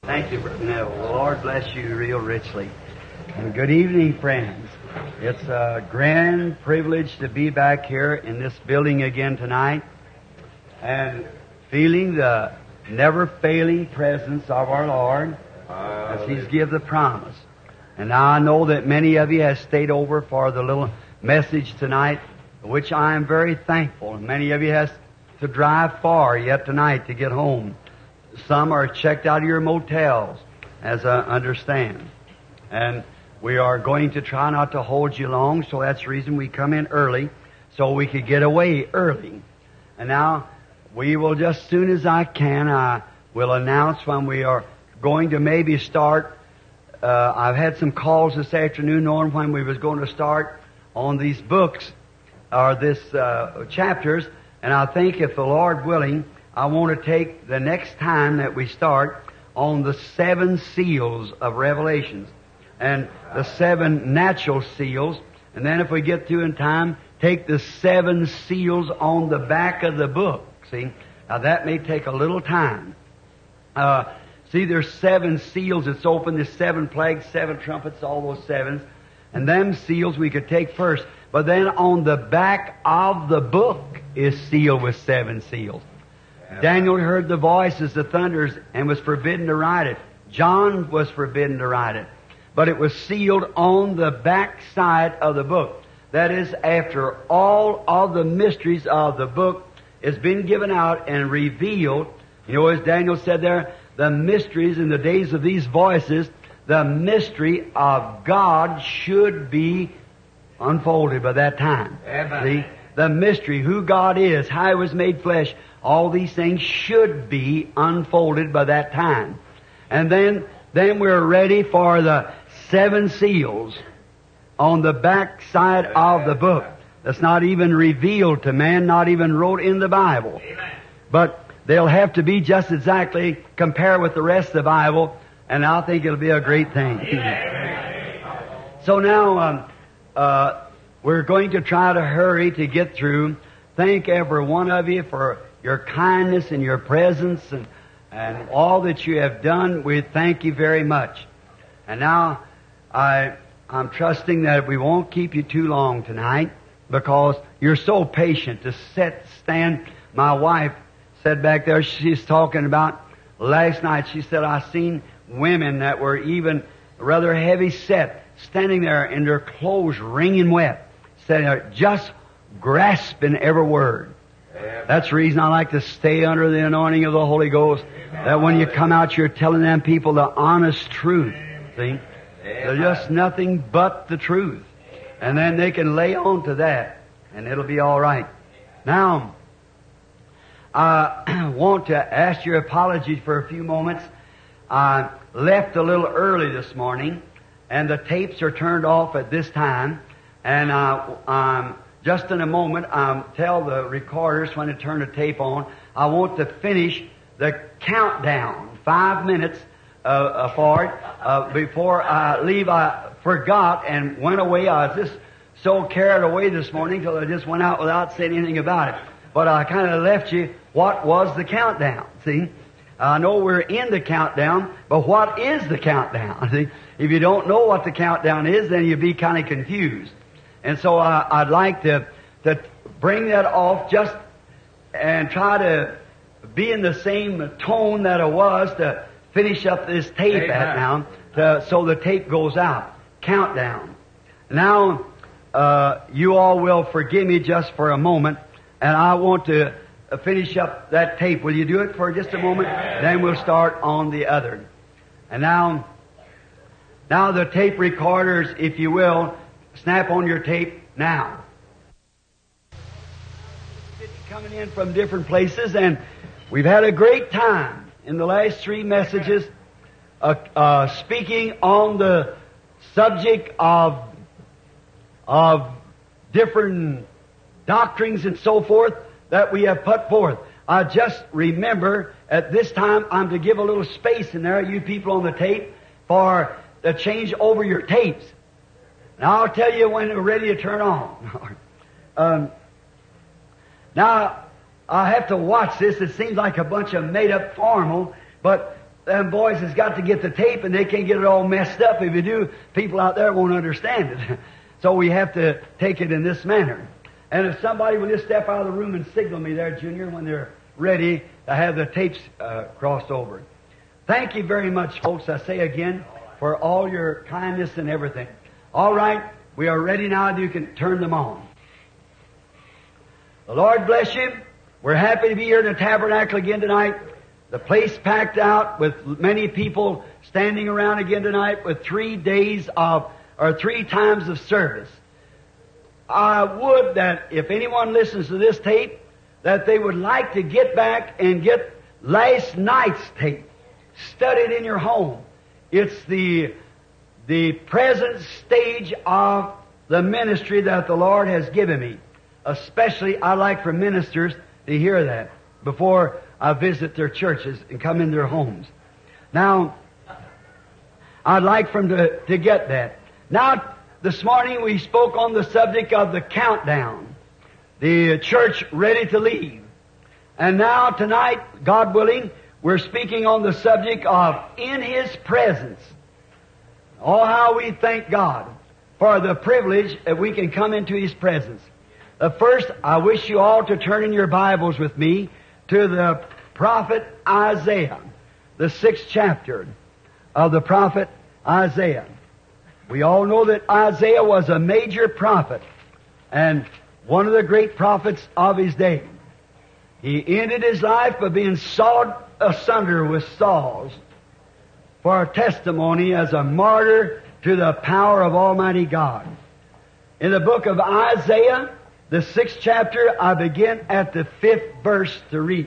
Thank you, Brother Neville. The Lord bless you real richly. And good evening, friends. It's a grand privilege to be back here in this building again tonight and feeling the never-failing presence of our Lord as He's give the promise. And now I know that many of you have stayed over for the little message tonight, which I am very thankful. Many of you has to drive far yet tonight to get home. Some are checked out of your motels, as I understand. And we are going to try not to hold you long, so that's the reason we come in early, so we could get away early. And now, we will, just as soon as I can, I will announce when we are going to maybe start. I've had some calls this afternoon knowing when we was going to start on these books, or this chapters, and I think if the Lord willing, I want to take the next time that we start on the 7 seals of Revelations and the 7 natural seals. And then if we get through in time, take the 7 seals on the back of the book. See? Now that may take a little time. See, there's 7 seals. It's open. There's 7 plagues, 7 trumpets, all those 7s. And them seals we could take first. But then on the back of the book is sealed with 7 seals. Daniel heard the voice as the thunders and was forbidden to write it. John was forbidden to write it. But it was sealed on the back side of the book. That is, after all of the mysteries of the book has been given out and revealed. You know, as Daniel said there, the mysteries in the days of these voices, the mystery of God should be unfolded by that time. Amen. See? The mystery, who God is, how He was made flesh, all these things should be unfolded by that time. And then we're ready for the 7 seals on the back side of the book. That's not even revealed to man, not even wrote in the Bible. But they'll have to be just exactly compared with the rest of the Bible, and I think it'll be a great thing. So now, we're going to try to hurry to get through. Thank every one of you for your kindness and your presence and all that you have done. We thank you very much. And now, I'm trusting that we won't keep you too long tonight because you're so patient to stand. My wife said back there, she's talking about last night, she said, I seen women that were even rather heavy set standing there in their clothes wringing wet, standing there just grasping every word. That's the reason I like to stay under the anointing of the Holy Ghost. That when you come out, you're telling them people the honest truth. See? They're just nothing but the truth. And then they can lay on to that, and it'll be all right. Now, I want to ask your apologies for a few moments. I left a little early this morning, and the tapes are turned off at this time. And just in a moment, I'll tell the recorders when to turn the tape on. I want to finish the countdown, 5 minutes for it. Before I leave, I forgot and went away. I was just so carried away this morning till I just went out without saying anything about it. But I kind of left you what was the countdown, see? I know we're in the countdown, but what is the countdown? See? If you don't know what the countdown is, then you'll be kind of confused. And so I'd like to bring that off just and try to be in the same tone that I was to finish up this tape at now, so the tape goes out. Countdown. Now, you all will forgive me just for a moment, and I want to finish up that tape. Will you do it for just a moment? Then we'll start on the other. And now the tape recorders, if you will, snap on your tape now. Coming in from different places, and we've had a great time in the last 3 messages speaking on the subject of different doctrines and so forth that we have put forth. I just remember at this time I'm to give a little space in there, you people on the tape, for to change over your tapes. Now I'll tell you when we're ready to turn on. Now I have to watch this. It seems like a bunch of made-up formal, but them boys has got to get the tape, and they can't get it all messed up. If you do, people out there won't understand it. So we have to take it in this manner. And if somebody will just step out of the room and signal me there, Junior, when they're ready to have the tapes crossed over. Thank you very much, folks, I say again, for all your kindness and everything. All right, we are ready now. You can turn them on. The Lord bless you. We're happy to be here in the tabernacle again tonight. The place packed out with many people standing around again tonight with 3 times of service. I would that if anyone listens to this tape, that they would like to get back and get last night's tape. Study it in your home. It's the present stage of the ministry that the Lord has given me. Especially, I like for ministers to hear that before I visit their churches and come in their homes. Now, I'd like for them to get that. Now, this morning we spoke on the subject of the countdown. The church ready to leave. And now tonight, God willing, we're speaking on the subject of in His presence. Oh, how we thank God for the privilege that we can come into His presence. First, I wish you all to turn in your Bibles with me to the prophet Isaiah, the 6th chapter of the prophet Isaiah. We all know that Isaiah was a major prophet and one of the great prophets of his day. He ended his life by being sawed asunder with saws for a testimony as a martyr to the power of Almighty God. In the book of Isaiah, the 6th chapter, I begin at the 5th verse to read.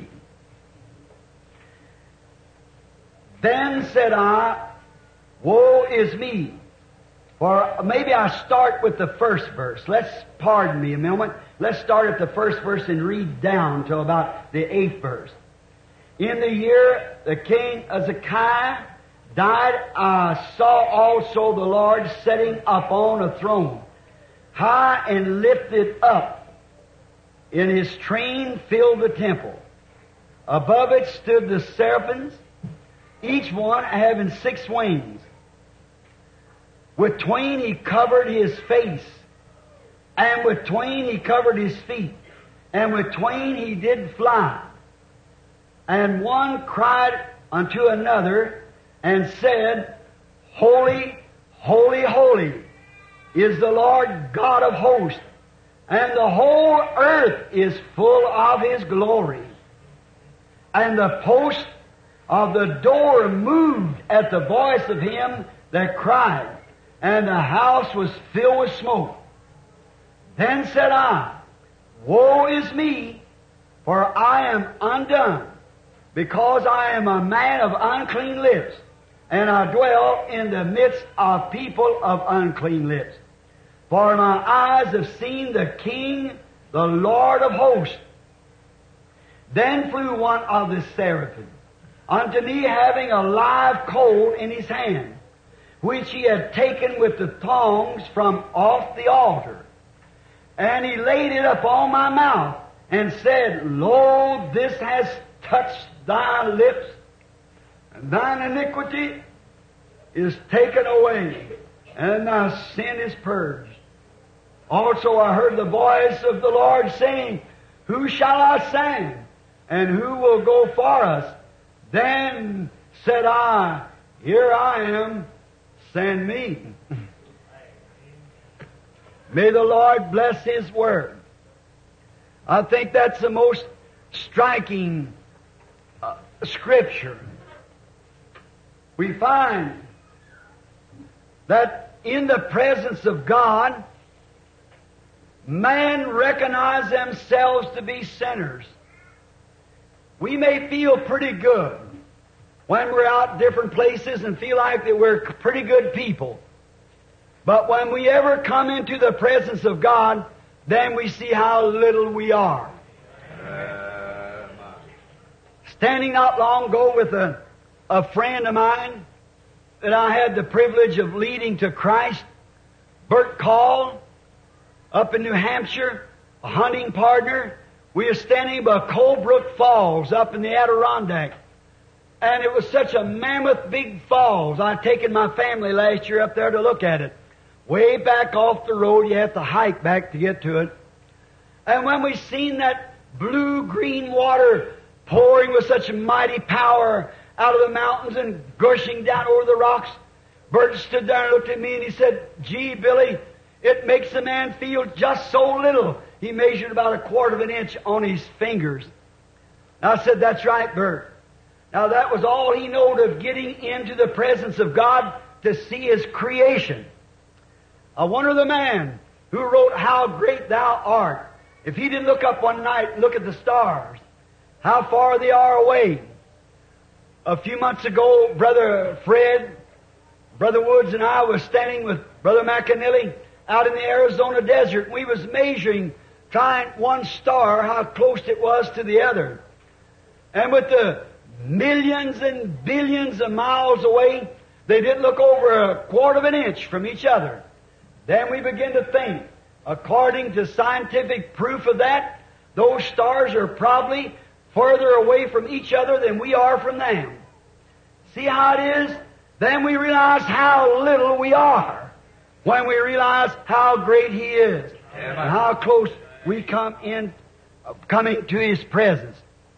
Then said I, woe is me. Or maybe I start with the first verse. Pardon me a moment. Let's start at the first verse and read down till about the 8th verse. In the year the king Hezekiah died, I saw also the Lord sitting upon a throne, high and lifted up, in His train filled the temple. Above it stood the seraphims, each one having 6 wings. With twain He covered His face, and with twain He covered His feet, and with twain He did fly. And one cried unto another, and said, Holy, holy, holy is the Lord God of hosts, and the whole earth is full of His glory. And the post of the door moved at the voice of him that cried, and the house was filled with smoke. Then said I, woe is me, for I am undone, because I am a man of unclean lips, and I dwell in the midst of people of unclean lips. For my eyes have seen the King, the Lord of hosts. Then flew one of the seraphim unto me, having a live coal in his hand, which he had taken with the tongs from off the altar. And he laid it upon my mouth, and said, Lo, this has touched thy lips, and thine iniquity is taken away, and thy sin is purged. Also I heard the voice of the Lord saying, Who shall I send? And who will go for us? Then said I, Here I am, send me. May the Lord bless His Word. I think that's the most striking scripture. We find that in the presence of God, man recognize themselves to be sinners. We may feel pretty good when we're out different places and feel like that we're pretty good people. But when we ever come into the presence of God, then we see how little we are. Standing not long ago with a friend of mine that I had the privilege of leading to Christ, Bert Call, up in New Hampshire, a hunting partner. We were standing by Colebrook Falls up in the Adirondack. And it was such a mammoth big falls. I'd taken my family last year up there to look at it. Way back off the road, you have to hike back to get to it. And when we seen that blue-green water pouring with such mighty power out of the mountains and gushing down over the rocks, Bert stood there and looked at me and he said, "Gee, Billy, it makes a man feel just so little." He measured about a quarter of an inch on his fingers. And I said, "That's right, Bert." Now that was all he knowed of getting into the presence of God to see His creation. I wonder the man who wrote "How Great Thou Art," if he didn't look up one night and look at the stars, how far they are away. A few months ago, Brother Fred, Brother Woods and I was standing with Brother McAnally out in the Arizona desert, and we was measuring, trying one star, how close it was to the other. And with the millions and billions of miles away, they didn't look over a quarter of an inch from each other. Then we begin to think, according to scientific proof of that, those stars are probably further away from each other than we are from them. See how it is? Then we realize how little we are when we realize how great He is and how close we coming to His presence.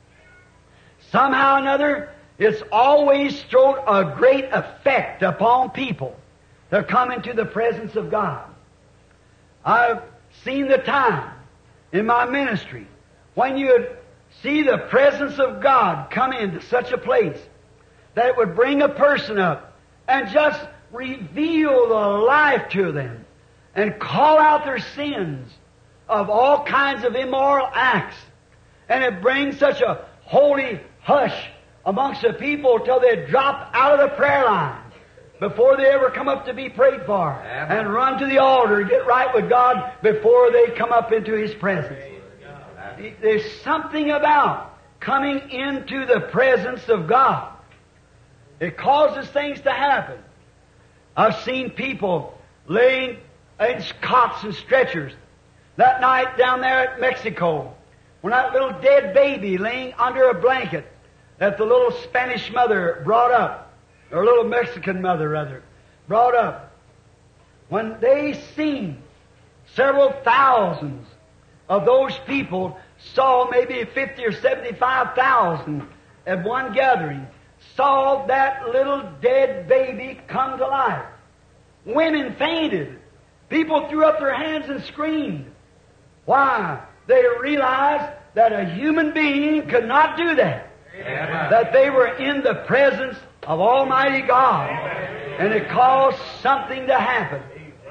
Somehow or another, it's always thrown a great effect upon people to come into the presence of God. I've seen the time in my ministry when you'd see the presence of God come into such a place that it would bring a person up and just reveal the life to them and call out their sins of all kinds of immoral acts. And it brings such a holy hush amongst the people till they drop out of the prayer line before they ever come up to be prayed for, and run to the altar and get right with God before they come up into His presence. There's something about coming into the presence of God. It causes things to happen. I've seen people laying in cots and stretchers. That night down there at Mexico, when that little dead baby laying under a blanket that the little Spanish mother brought up, or little Mexican mother rather, brought up, when they seen several thousands of those people, saw maybe 50 or 75,000 at one gathering, saw that little dead baby come to life. Women fainted. People threw up their hands and screamed. Why? They realized that a human being could not do that. Amen. That they were in the presence of Almighty God. And it caused something to happen.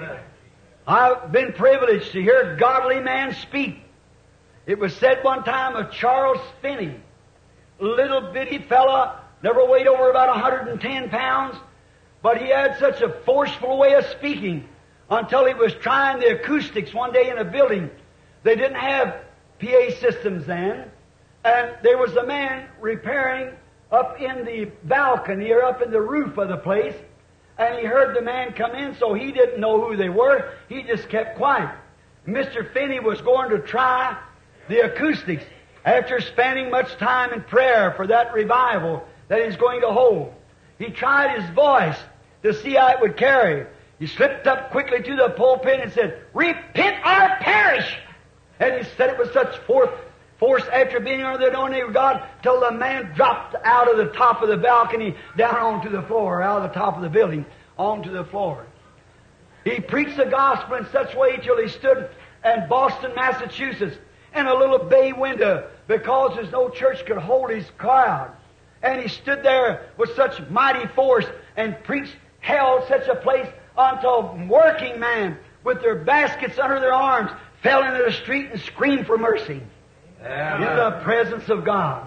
I've been privileged to hear a godly man speak. It was said one time of Charles Finney, a little bitty fella, never weighed over about 110 pounds, but he had such a forceful way of speaking until he was trying the acoustics one day in a building. They didn't have PA systems then, and there was a man repairing up in the balcony or up in the roof of the place, and he heard the man come in, so he didn't know who they were. He just kept quiet. Mr. Finney was going to try the acoustics after spending much time in prayer for that revival that he's going to hold. He tried his voice to see how it would carry. He slipped up quickly to the pulpit and said, "Repent or perish!" And he said it with such force after being under the anointing of God till the man dropped out of the top of the balcony down onto the floor, out of the top of the building onto the floor. He preached the gospel in such a way till he stood in Boston, Massachusetts, in a little bay window because there's no church could hold his crowd. And he stood there with such mighty force and preached, held such a place until working men with their baskets under their arms fell into the street and screamed for mercy. In the presence of God.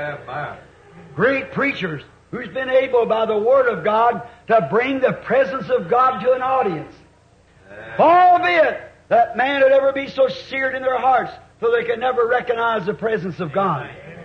Great preachers who's been able by the Word of God to bring the presence of God to an audience. Albeit that man would ever be so seared in their hearts so they could never recognize the presence of God.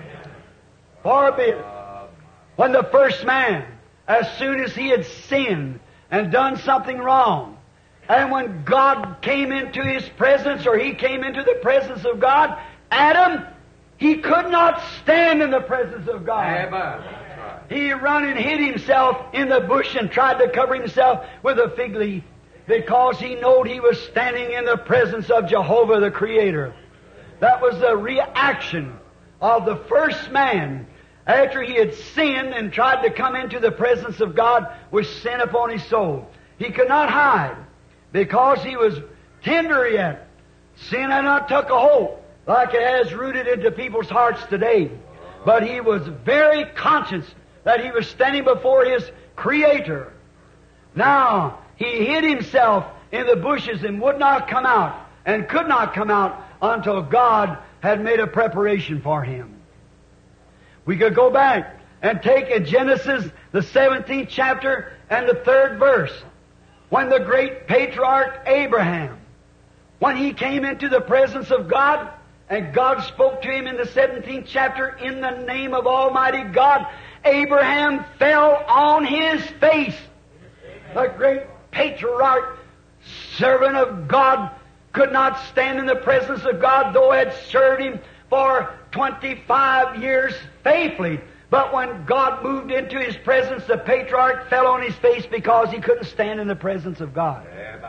Far be it. When the first man, as soon as he had sinned and done something wrong, and when God came into his presence, or he came into the presence of God, Adam, he could not stand in the presence of God. He run and hid himself in the bush and tried to cover himself with a fig leaf because he knowed he was standing in the presence of Jehovah the Creator. That was the reaction of the first man after he had sinned and tried to come into the presence of God with sin upon his soul. He could not hide because he was tender yet. Sin had not took a hold like it has rooted into people's hearts today. But he was very conscious that he was standing before his Creator. Now, he hid himself in the bushes and would not come out and could not come out until God had made a preparation for him. We could go back and take in Genesis, the 17th chapter and the 3rd verse, when the great patriarch Abraham, when he came into the presence of God, and God spoke to him in the 17th chapter, in the name of Almighty God, Abraham fell on his face. The great patriarch, servant of God, could not stand in the presence of God, though he had served Him for 25 years faithfully. But when God moved into his presence, the patriarch fell on his face because he couldn't stand in the presence of God.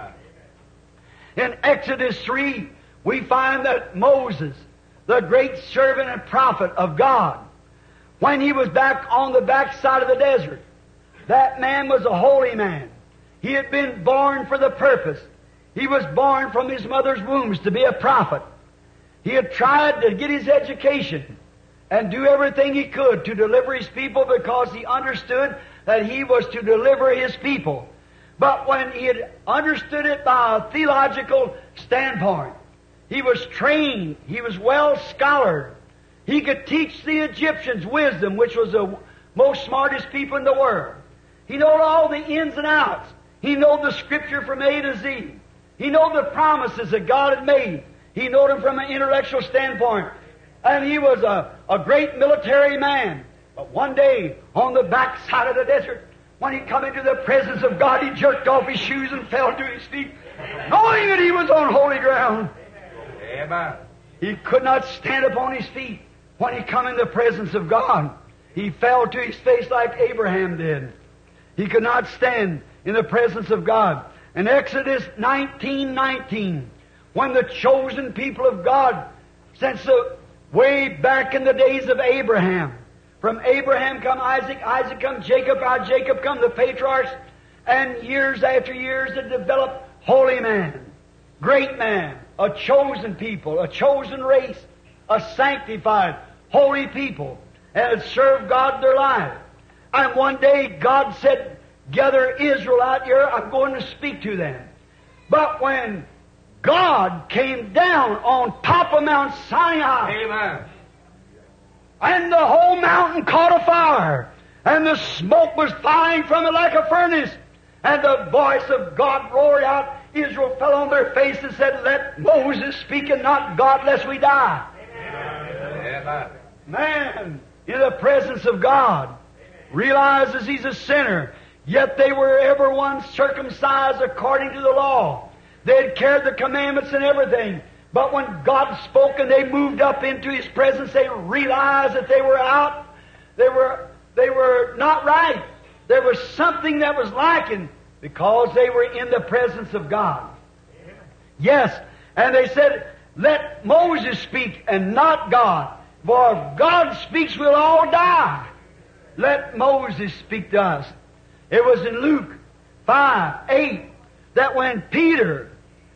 In Exodus 3, we find that Moses, the great servant and prophet of God, when he was back on the backside of the desert, that man was a holy man. He had been born for the purpose. He was born from his mother's wombs to be a prophet. He had tried to get his education and do everything he could to deliver his people because he understood that he was to deliver his people. But when he had understood it by a theological standpoint, he was trained, he was well scholared. He could teach the Egyptians wisdom, which was the most smartest people in the world. He knew all the ins and outs. He knew the Scripture from A to Z. He knew the promises that God had made. He knew them from an intellectual standpoint. And he was a great military man. But one day, on the backside of the desert, when he come into the presence of God, he jerked off his shoes and fell to his feet, knowing that he was on holy ground. Amen. He could not stand upon his feet when he come in the presence of God. He fell to his face like Abraham did. He could not stand in the presence of God. In Exodus 19:19, when the chosen people of God, since the way back in the days of Abraham, from Abraham come Isaac, Isaac come Jacob, out of Jacob come the patriarchs, and years after years they developed holy man, great man, a chosen people, a chosen race, a sanctified, holy people, and had served God their life. And one day God said, gather Israel out here, I'm going to speak to them. But when God came down on top of Mount Sinai, amen, and the whole mountain caught a fire, and the smoke was flying from it like a furnace, and the voice of God roared out, Israel fell on their face and said, let Moses speak and not God, lest we die. Amen. Man, in the presence of God, realizes he's a sinner, yet they were everyone circumcised according to the law. They had carried the commandments and everything. But when God spoke and they moved up into His presence, they realized that they were out. They were not right. There was something that was lacking because they were in the presence of God. Yes, and they said, let Moses speak and not God. For if God speaks, we'll all die. Let Moses speak to us. It was in Luke 5:8 that when Peter,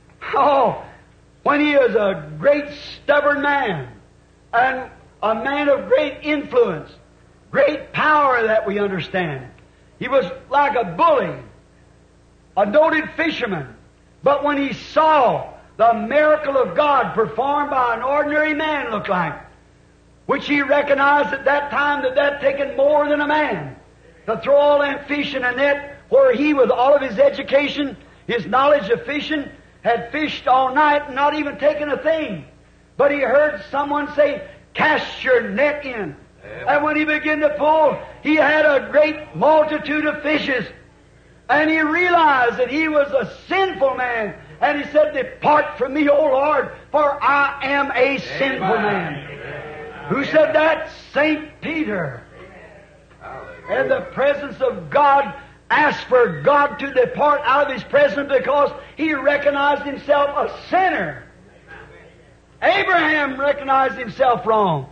when he was a great stubborn man and a man of great influence, great power that we understand. He was like a bully, a noted fisherman. But when he saw the miracle of God performed by an ordinary man looked like, which he recognized at that time that taken more than a man to throw all that fish in a net, where he, with all of his education, his knowledge of fishing, had fished all night and not even taken a thing. But he heard someone say, cast your net in. And when he began to pull, he had a great multitude of fishes. And he realized that he was a sinful man. And he said, depart from me, O Lord, for I am a sinful man. Who said that? St. Peter. And the presence of God asked for God to depart out of His presence because he recognized himself a sinner. Abraham recognized himself wrong.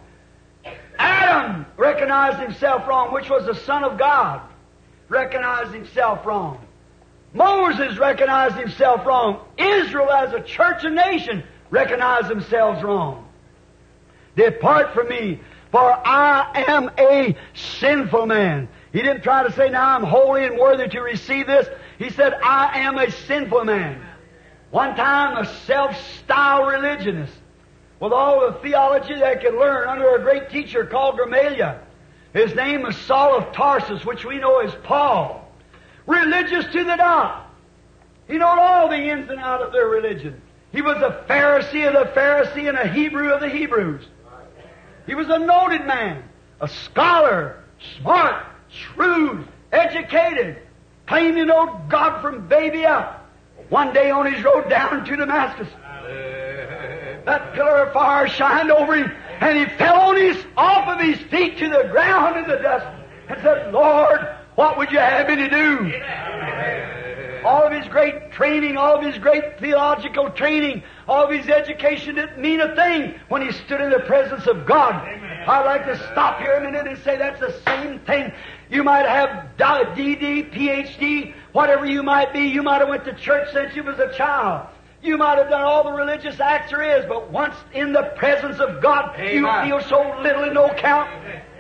Adam recognized himself wrong, which was the Son of God. Recognized himself wrong. Moses recognized himself wrong. Israel as a church and nation recognized themselves wrong. Depart from me, for I am a sinful man. He didn't try to say, now I'm holy and worthy to receive this. He said, I am a sinful man. One time, a self-styled religionist, with all the theology they could learn under a great teacher called Gamaliel. His name was Saul of Tarsus, which we know as Paul. Religious to the dot. He knew all the ins and outs of their religion. He was a Pharisee of the Pharisee and a Hebrew of the Hebrews. He was a noted man, a scholar, smart, shrewd, educated, claimed to know God from baby up. One day on his road down to Damascus, that pillar of fire shined over him, and he fell off of his feet to the ground in the dust, and said, Lord, what would you have me to do? All of his great training, all of his great theological training, all of his education didn't mean a thing when he stood in the presence of God. I'd like to stop here a minute and say that's the same thing. You might have DD, PhD, whatever you might be. You might have went to church since you was a child. You might have done all the religious acts there is, but once in the presence of God, you feel so little and no count.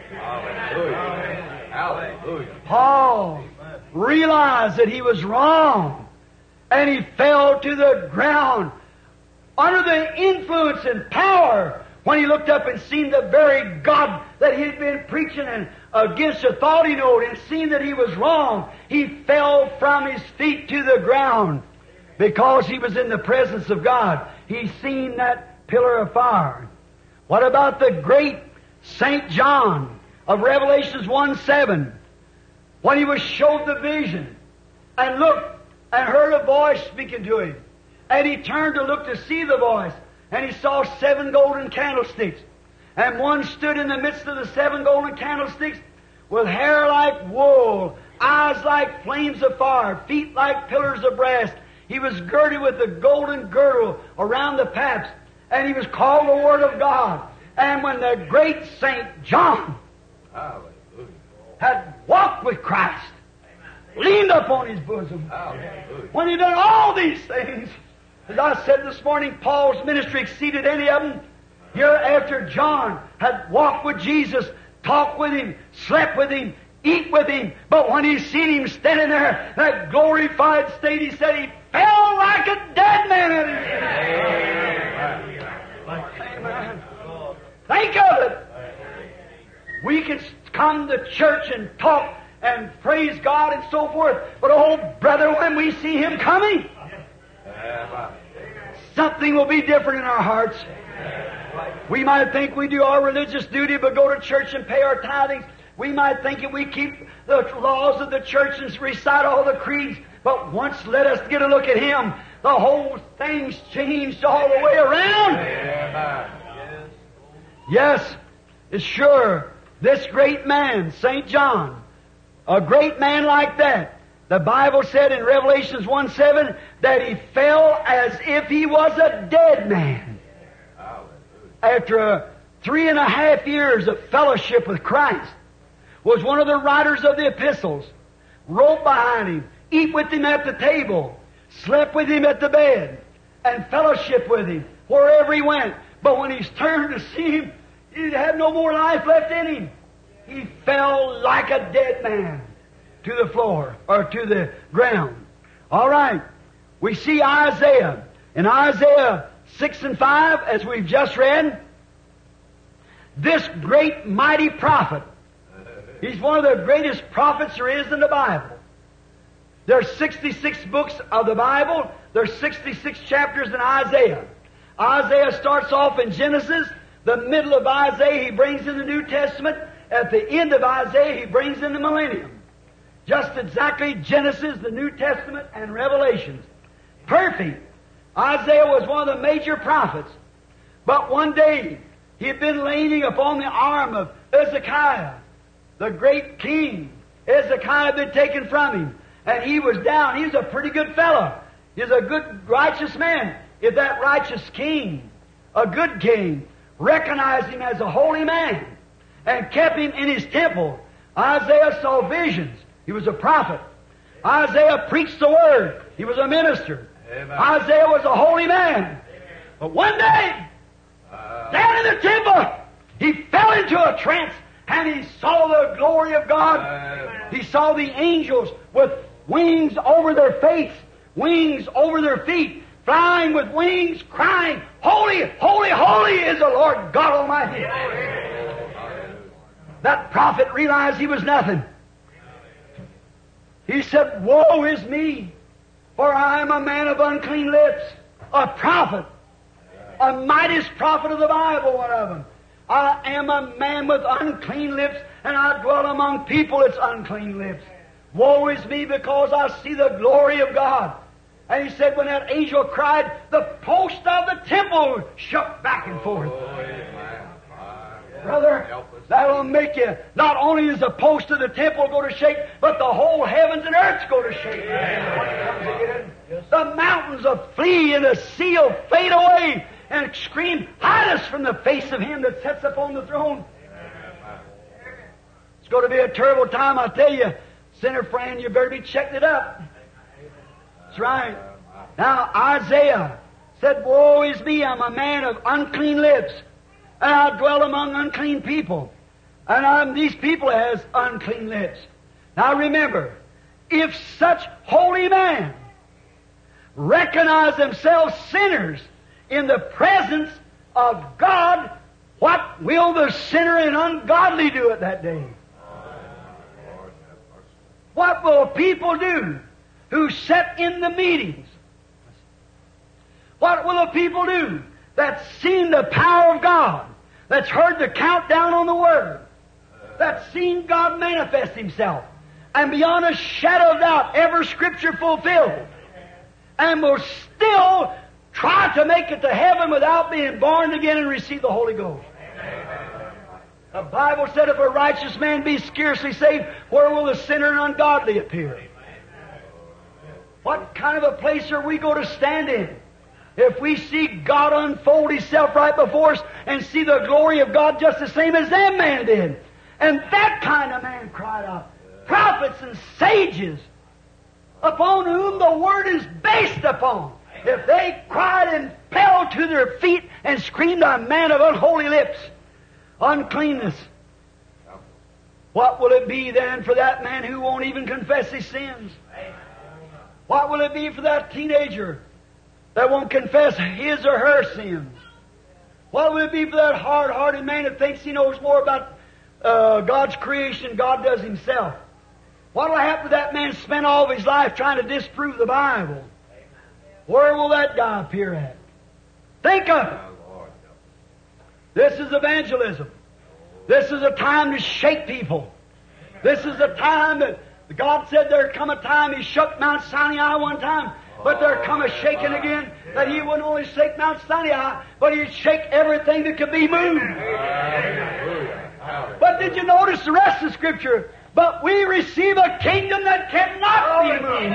Hallelujah. Hallelujah. Paul realized that he was wrong, and he fell to the ground under the influence and power when he looked up and seen the very God that he had been preaching and against a thought he knowed, and seen that he was wrong. He fell from his feet to the ground because he was in the presence of God. He seen that pillar of fire. What about the great St. John of Revelations 1:7? When he was showed the vision and looked and heard a voice speaking to him, and he turned to look to see the voice, and he saw 7 golden candlesticks, and one stood in the midst of the 7 golden candlesticks with hair like wool, eyes like flames of fire, feet like pillars of brass. He was girded with a golden girdle around the paps, and he was called the Word of God. And when the great St. John had walked with Christ, leaned up on his bosom, when he done all these things, as I said this morning, Paul's ministry exceeded any of them. Here after John had walked with Jesus, talked with him, slept with him, eat with him, but when he seen him standing there, that glorified state, he said he fell like a dead man at his feet. Amen. Think of it. We can come to church and talk and praise God and so forth, but oh brother, when we see Him coming, something will be different in our hearts. We might think we do our religious duty, but go to church and pay our tithings. We might think that we keep the laws of the church and recite all the creeds, but once let us get a look at Him, the whole thing's changed all the way around. Yes, it's sure. This great man, St. John, a great man like that, the Bible said in Revelations 1:7 that he fell as if he was a dead man. After 3.5 years of fellowship with Christ, was one of the writers of the epistles, wrote behind him, eat with him at the table, slept with him at the bed, and fellowship with him wherever he went. But when he's turned to see him, he had no more life left in him. He fell like a dead man to the floor, or to the ground. All right. We see Isaiah. In Isaiah 6 and 5, as we've just read, this great mighty prophet, he's one of the greatest prophets there is in the Bible. There's 66 books of the Bible. There's 66 chapters in Isaiah. Isaiah starts off in Genesis. The middle of Isaiah he brings in the New Testament. At the end of Isaiah he brings in the millennium. Just exactly Genesis, the New Testament, and Revelations. Perfect. Isaiah was one of the major prophets. But one day he had been leaning upon the arm of Hezekiah, the great king Hezekiah had been taken from him, and he was down. He was a pretty good fellow. He was a good, righteous man. If that righteous king, a good king, recognized him as a holy man and kept him in his temple, Isaiah saw visions. He was a prophet. Isaiah preached the Word. He was a minister. Amen. Isaiah was a holy man. But one day, down in the temple, he fell into a trance and he saw the glory of God. He saw the angels with wings over their face, wings over their feet, flying with wings, crying, "Holy, holy, holy is the Lord God Almighty." That prophet realized he was nothing. He said, "Woe is me, for I am a man of unclean lips." A prophet, a mightiest prophet of the Bible, one of them. "I am a man with unclean lips, and I dwell among people that's unclean lips. Woe is me, because I see the glory of God." And he said, when that angel cried, the post of the temple shook back and forth. Brother, that'll make you, not only does the post of the temple go to shake, but the whole heavens and earth go to shake. The mountains will flee and the sea will fade away and scream, "Hide us from the face of Him that sits upon the throne." It's going to be a terrible time, I tell you. Sinner friend, you better be checking it up. That's right. Now, Isaiah said, "Woe is me, I'm a man of unclean lips, and I dwell among unclean people. And these people has unclean lips." Now remember, if such holy men recognize themselves sinners in the presence of God, what will the sinner and ungodly do at that day? What will people do who sit in the meetings? What will the people do that's seen the power of God, that's heard the countdown on the Word, that's seen God manifest Himself, and beyond a shadow of doubt, every Scripture fulfilled, and will still try to make it to heaven without being born again and receive the Holy Ghost? The Bible said, if a righteous man be scarcely saved, where will the sinner and ungodly appear? What kind of a place are we going to stand in if we see God unfold Himself right before us and see the glory of God just the same as that man did? And that kind of man cried out. Prophets and sages, upon whom the Word is based upon, if they cried and fell to their feet and screamed, "A man of unholy lips, uncleanness," what will it be then for that man who won't even confess his sins? What will it be for that teenager that won't confess his or her sins? What will it be for that hard-hearted man that thinks he knows more about God's creation than God does Himself? What will happen to that man spend all of his life trying to disprove the Bible? Where will that guy appear at? Think of it. This is evangelism. This is a time to shake people. This is a time that God said there come a time He shook Mount Sinai one time, but there come a shaking again that He wouldn't only shake Mount Sinai, but He'd shake everything that could be moved. But did you notice the rest of the Scripture? But we receive a kingdom that cannot be moved.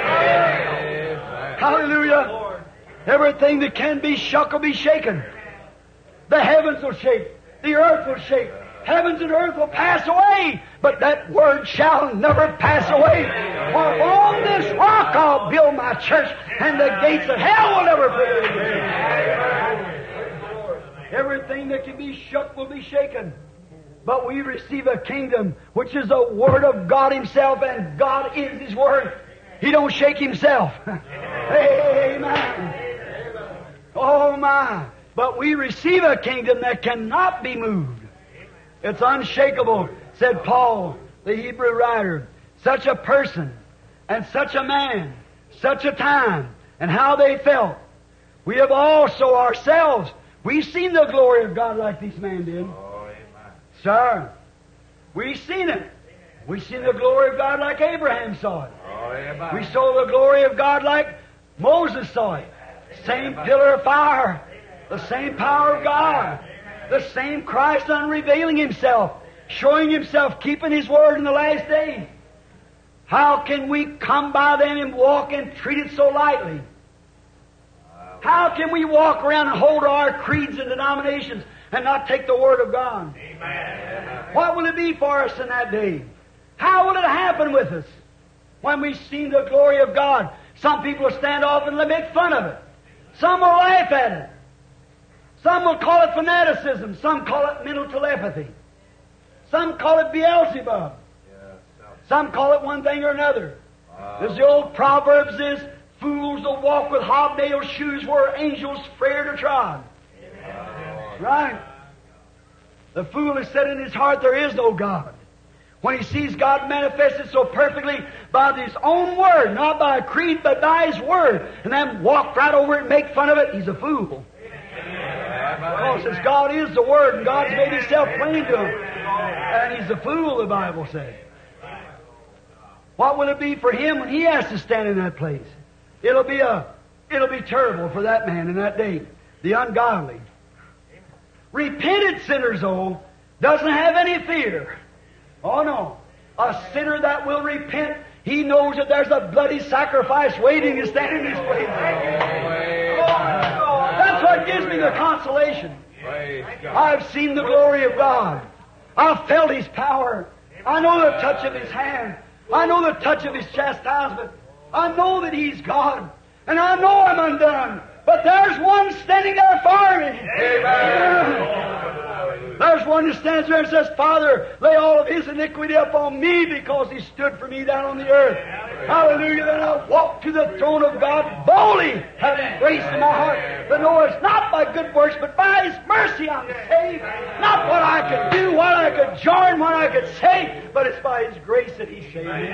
Hallelujah. Everything that can be shook will be shaken. The heavens will shake. The earth will shake. Heavens and earth will pass away, but that Word shall never pass away. For on this rock I'll build my church, and the gates of hell will never prevail against it. Everything that can be shook will be shaken. But we receive a kingdom which is the Word of God Himself, and God is His Word. He don't shake Himself. Amen. Oh my. But we receive a kingdom that cannot be moved. It's unshakable, said Paul, the Hebrew writer. Such a person and such a man, such a time, and how they felt. We have also ourselves, we've seen the glory of God like this man did. Sir, we've seen it. We've seen the glory of God like Abraham saw it. We saw the glory of God like Moses saw it. Same pillar of fire. The same power of God. The same Christ unrevealing Himself. Showing Himself, keeping His Word in the last days. How can we come by them and walk and treat it so lightly? How can we walk around and hold our creeds and denominations and not take the Word of God? Amen. What will it be for us in that day? How will it happen with us when we see the glory of God? Some people will stand off and make fun of it. Some will laugh at it. Some will call it fanaticism. Some call it mental telepathy. Some call it Beelzebub. Some call it one thing or another. As the old Proverbs is, fools will walk with hobnail shoes where angels fear to trod. Right? The fool has said in his heart there is no God. When he sees God manifested so perfectly by His own Word, not by a creed, but by His Word, and then walk right over it and make fun of it, he's a fool. Because since God is the Word and God's made Himself plain to him, and he's a fool, the Bible says. What will it be for him when he has to stand in that place? It'll be terrible for that man in that day. The ungodly. Repentant sinners, though, doesn't have any fear. Oh no. A sinner that will repent, he knows that there's a bloody sacrifice waiting to stand in his place. That's what gives me the consolation. I've seen the glory of God. I've felt His power. I know the touch of His hand. I know the touch of His chastisement. I know that He's God. And I know I'm undone. But there's one standing there for me. Amen. There's one who stands there and says, Father, lay all of His iniquity upon me because He stood for me down on the earth. Hallelujah. Then I'll walk to the throne of God boldly, having grace in my heart. But no, it's not by good works, but by His mercy I'm saved. Not what I could do, what I could join, what I could say, but it's by His grace that He saved me.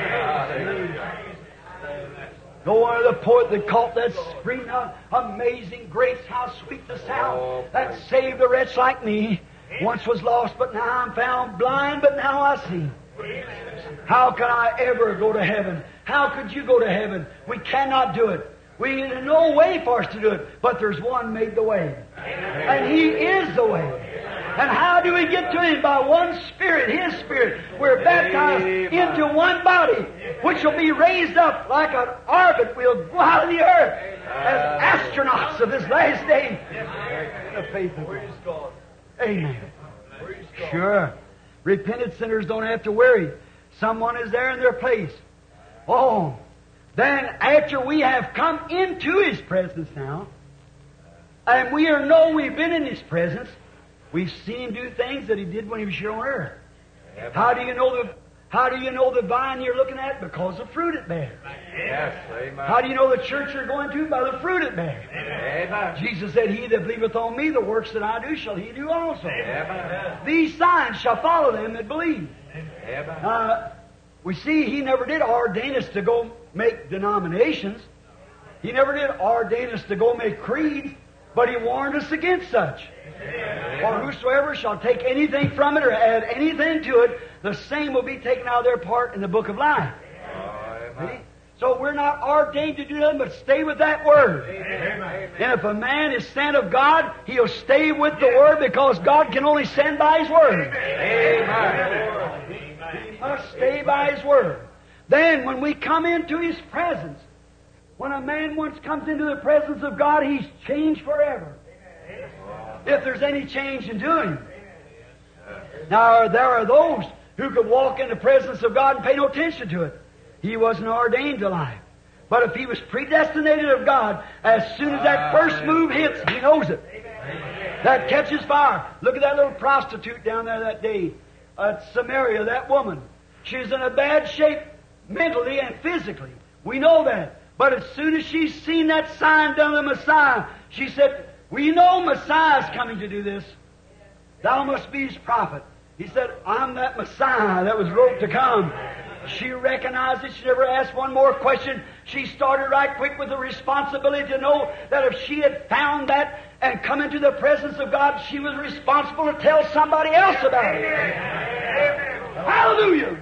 No wonder the poet that caught that scream out, amazing grace, how sweet the sound that saved a wretch like me. Once was lost, but now I'm found, blind, but now I see. How can I ever go to heaven? How could you go to heaven? We cannot do it. There's no way for us to do it, but there's one made the way. And He is the way. And how do we get to Him? By one Spirit, His Spirit. We're baptized into one body, which will be raised up like an orbit. We'll go out of the earth as astronauts of this last day. The faith of God. Amen. Sure. Repentant sinners don't have to worry. Someone is there in their place. Oh, then after we have come into His presence now, and we know we've been in His presence, we've seen Him do things that He did when He was here on earth. How do you know the vine you're looking at? Because of fruit it bears. Yes, amen. How do you know the church you're going to? By the fruit it bears. Amen. Jesus said, He that believeth on me, the works that I do shall he do also. Amen. These signs shall follow them that believe. Amen. We see He never did ordain us to go make denominations. He never did ordain us to go make creeds, but He warned us against such. For whosoever shall take anything from it or add anything to it, the same will be taken out of their part in the book of life. See? So we're not ordained to do nothing but stay with that Word. Amen. And if a man is sent of God, he'll stay with the Word because God can only send by His Word. Amen. He must stay by His Word. Then when we come into His presence, when a man once comes into the presence of God, he's changed forever. If there's any change in doing. Now, there are those who could walk in the presence of God and pay no attention to it. He wasn't ordained to life. But if he was predestinated of God, as soon as that first move hits, he knows it. That catches fire. Look at that little prostitute down there that day at Samaria, that woman. She's in a bad shape mentally and physically. We know that. But as soon as she's seen that sign done of the Messiah, she said, we know Messiah's coming to do this. Thou must be His prophet. He said, I'm that Messiah that was wrote to come. She recognized it. She never asked one more question. She started right quick with the responsibility to know that if she had found that and come into the presence of God, she was responsible to tell somebody else about it. Hallelujah!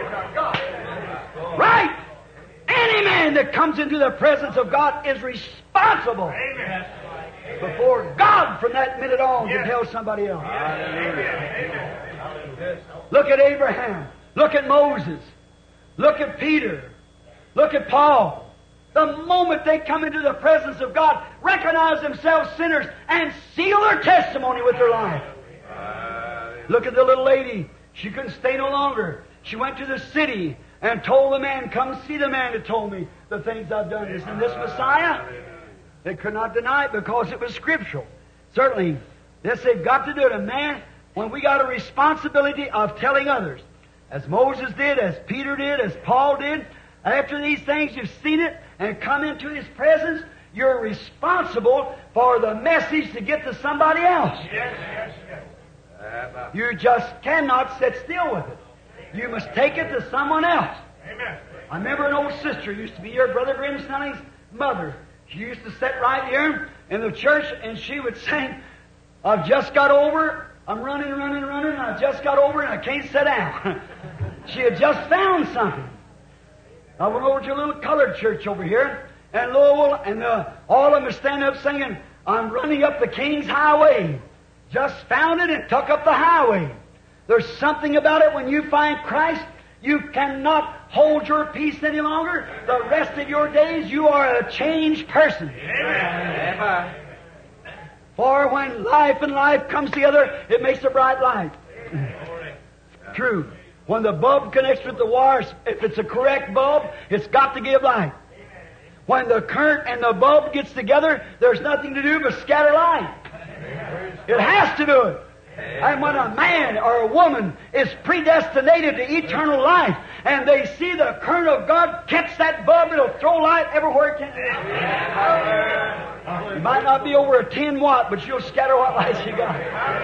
Right! Any man that comes into the presence of God is responsible before God from that minute on to tell somebody else. Look at Abraham. Look at Moses. Look at Peter. Look at Paul. The moment they come into the presence of God, recognize themselves sinners and seal their testimony with their life. Look at the little lady. She couldn't stay no longer. She went to the city and told the man, come see the man that told me the things I've done. Isn't this Messiah? They could not deny it because it was scriptural. Certainly, this they've got to do it. And man, when we got a responsibility of telling others, as Moses did, as Peter did, as Paul did, after these things you've seen it and come into His presence, you're responsible for the message to get to somebody else. You just cannot sit still with it. You must take it to someone else. Amen. I remember an old sister used to be your Brother Graham Snelling's mother. She used to sit right here in the church and she would sing, I've just got over, I'm running, and I just got over and I can't sit down. She had just found something. I went over to a little colored church over here in Louisville, and all of them were standing up singing, I'm running up the King's Highway. Just found it and took up the highway. There's something about it when you find Christ, you cannot hold your peace any longer. The rest of your days, you are a changed person. Amen. For when life and life comes together, it makes a bright light. True. When the bulb connects with the wires, if it's a correct bulb, it's got to give light. When the current and the bulb gets together, there's nothing to do but scatter light. It has to do it. And when a man or a woman is predestinated to eternal life, and they see the current of God catch that bulb, it'll throw light everywhere it can. You might not be over a 10 watt, but you'll scatter what lights you got.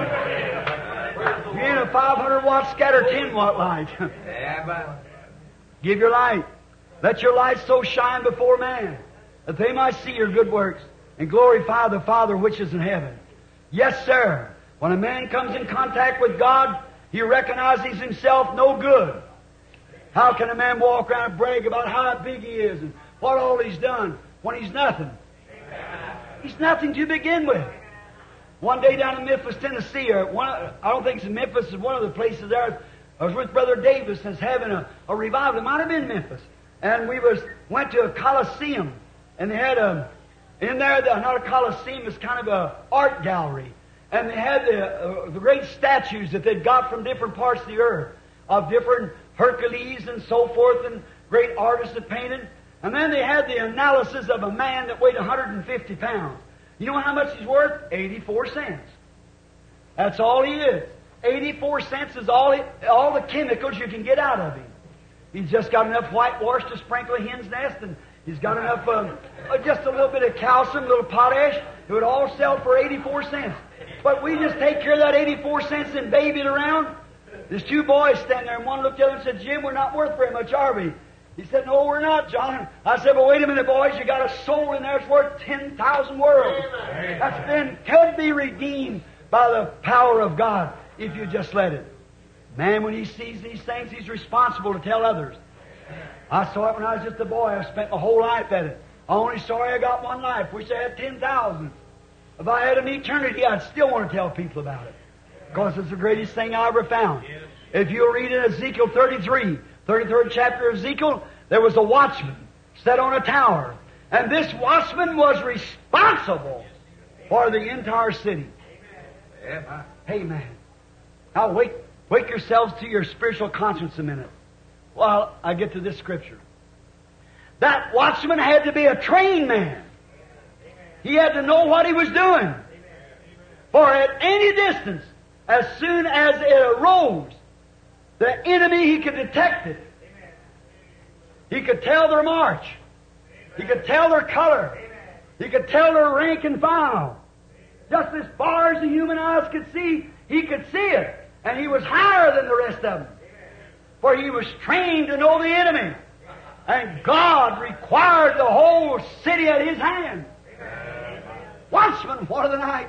You ain't a 500 watt scatter 10 watt light. Give your light. Let your light so shine before man that they might see your good works and glorify the Father which is in heaven. Yes, sir. When a man comes in contact with God, he recognizes himself no good. How can a man walk around and brag about how big he is and what all he's done when he's nothing? He's nothing to begin with. One day down in Memphis, Tennessee, I don't think it's in Memphis, it's one of the places there. I was with Brother Davis and having a revival. It might have been Memphis. And we went to a Coliseum, and they had in there, not a Coliseum, it's kind of a art gallery. And they had the great statues that they'd got from different parts of the earth, of different Hercules and so forth, and great artists that painted. And then they had the analysis of a man that weighed 150 pounds. You know how much he's worth? 84 cents. That's all he is. 84 cents is all the chemicals you can get out of him. He's just got enough whitewash to sprinkle a hen's nest, and he's got enough, just a little bit of calcium, a little potash. It would all sell for 84 cents. But we just take care of that 84 cents and baby it around. There's two boys standing there, and one looked at him and said, Jim, we're not worth very much, are we? He said, no, we're not, John. I said, well, wait a minute, boys, you got a soul in there that's worth 10,000 worlds. Could be redeemed by the power of God if you just let it. Man, when he sees these things, he's responsible to tell others. I saw it when I was just a boy. I've spent my whole life at it. I'm only sorry I got one life. Wish I had 10,000. If I had an eternity, I'd still want to tell people about it. Because it's the greatest thing I ever found. If you'll read in Ezekiel 33, 33rd chapter of Ezekiel, there was a watchman set on a tower. And this watchman was responsible for the entire city. Amen. Now wake yourselves to your spiritual conscience a minute while I get to this scripture. That watchman had to be a trained man. He had to know what he was doing. For at any distance, as soon as it arose, the enemy, he could detect it. He could tell their march. He could tell their color. He could tell their rank and file. Just as far as the human eyes could see, he could see it. And he was higher than the rest of them. For he was trained to know the enemy. And God required the whole city at his hand. Watchmen for the night.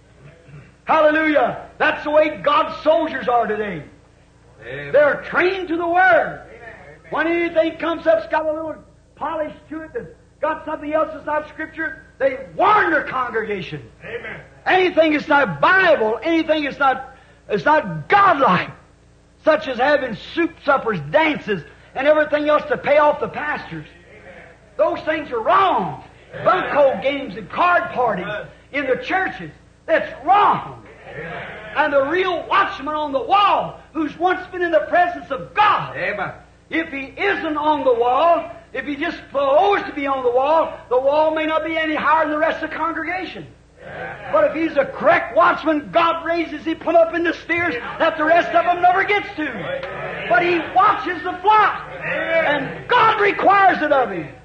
Hallelujah. That's the way God's soldiers are today. They're trained to the Word. When anything comes up, it's got a little polish to it, that's got something else that's not Scripture, they warn their congregation. Amen. Anything that's not Bible, anything that's not godlike, such as having soup suppers, dances, and everything else to pay off the pastors. Those things are wrong. Bunco games and card parties in the churches. That's wrong. And the real watchman on the wall, who's once been in the presence of God, if he isn't on the wall, if he just supposed to be on the wall may not be any higher than the rest of the congregation. But if he's a correct watchman, God raises him, put up in the spheres that the rest of them never gets to. But he watches the flock, and God requires it of him.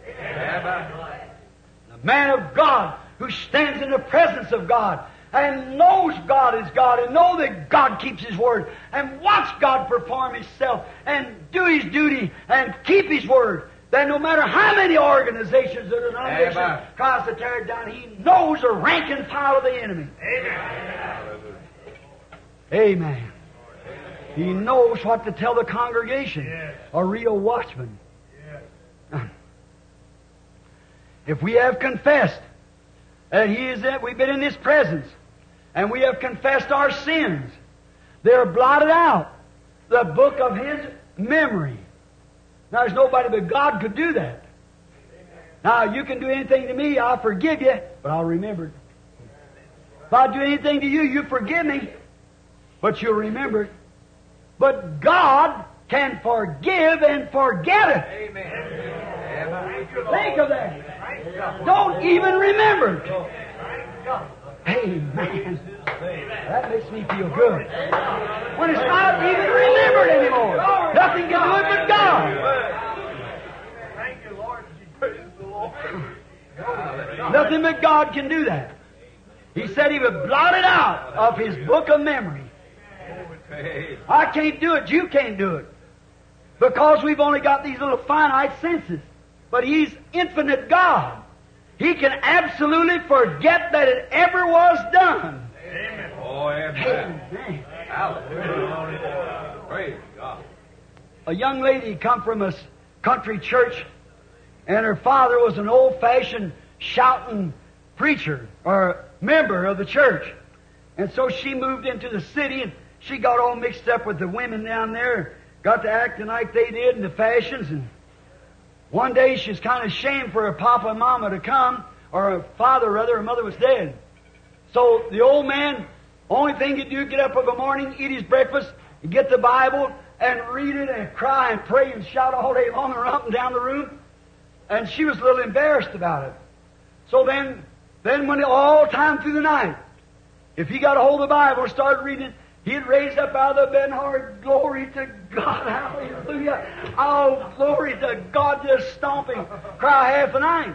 The man of God who stands in the presence of God and knows God is God and know that God keeps His Word and watch God perform Himself and do His duty and keep His Word, then no matter how many organizations or denominations tries to tear it down, he knows the rank and file of the enemy. Amen. He knows what to tell the congregation. A real watchman. If we have confessed that He is that we've been in His presence, and we have confessed our sins, they're blotted out. The book of His memory. Now, there's nobody but God could do that. Now, you can do anything to me, I'll forgive you, but I'll remember it. If I do anything to you, you forgive me, but you'll remember it. But God can forgive and forget it. Amen. Think of that. Don't even remember it. Amen. That makes me feel good. When it's not even remembered anymore. Nothing can do it but God. Thank you, Lord. Praise the Lord. Nothing but God can do that. He said He would blot it out of His book of memory. I can't do it. You can't do it. Because we've only got these little finite senses. But He's infinite God. He can absolutely forget that it ever was done. Amen. Oh, amen. Amen. Hallelujah. Praise God. A young lady come from a country church, and her father was an old-fashioned shouting preacher or member of the church. And so she moved into the city, and she got all mixed up with the women down there, got to acting like they did in the fashions. And one day she was kind of ashamed for her papa and mama to come, or her father rather, her mother was dead. So the old man, only thing he'd do, get up in the morning, eat his breakfast, and get the Bible, and read it, and cry, and pray, and shout all day long, and run up and down the room. And she was a little embarrassed about it. So then when all time through the night, if he got a hold of the Bible and started reading it, he'd raise up out of the bed and holler, glory to God, hallelujah. Oh, glory to God, just stomping, cry half the night.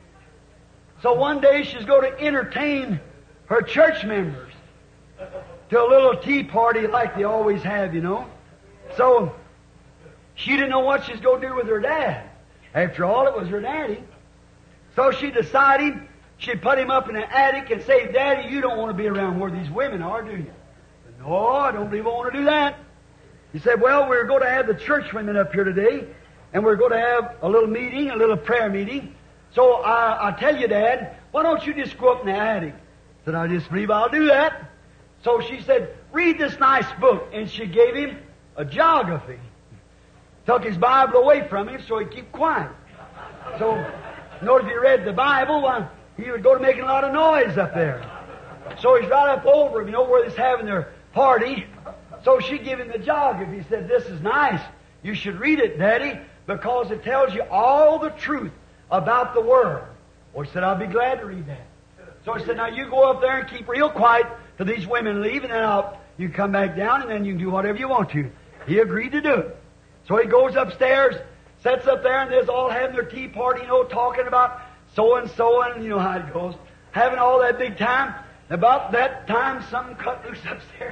So one day she's going to entertain her church members to a little tea party like they always have, you know. So she didn't know what she's going to do with her dad. After all, it was her daddy. So she decided she'd put him up in the attic and say, Daddy, you don't want to be around where these women are, do you? No, I don't even want to do that. He said, well, we're going to have the church women up here today, and we're going to have a little meeting, a little prayer meeting. So I tell you, Dad, why don't you just go up in the attic? I said, I just believe I'll do that. So she said, read this nice book. And she gave him a geography. Took his Bible away from him so he'd keep quiet. So, notice if he read the Bible, he would go to making a lot of noise up there. So he's right up over him, you know, where they're having their party. So she gave him the geography. He said, this is nice. You should read it, Daddy, because it tells you all the truth about the world. Well, he said, I'll be glad to read that. So he said, now you go up there and keep real quiet till these women leave, and then you come back down, and then you can do whatever you want to. He agreed to do it. So he goes upstairs, sits up there, and they're all having their tea party, you know, talking about so-and-so, and you know how it goes. Having all that big time. About that time, something cut loose upstairs.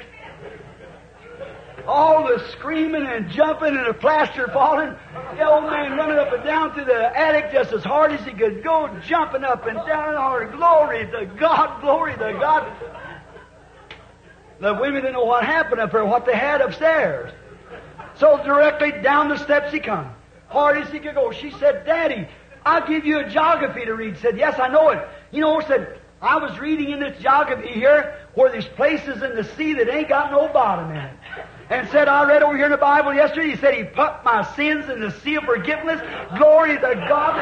All the screaming and jumping and the plaster falling. The old man running up and down through the attic just as hard as he could go, jumping up and down and hard. Glory to God, glory to God. The women didn't know what happened up there, what they had upstairs. So directly down the steps he come, hard as he could go. She said, Daddy, I'll give you a geography to read. He said, yes, I know it. You know, said, I was reading in this geography here where there's places in the sea that ain't got no bottom in it. and said, I read over here in the Bible yesterday, he said, He put my sins in the sea of forgiveness. Glory to God.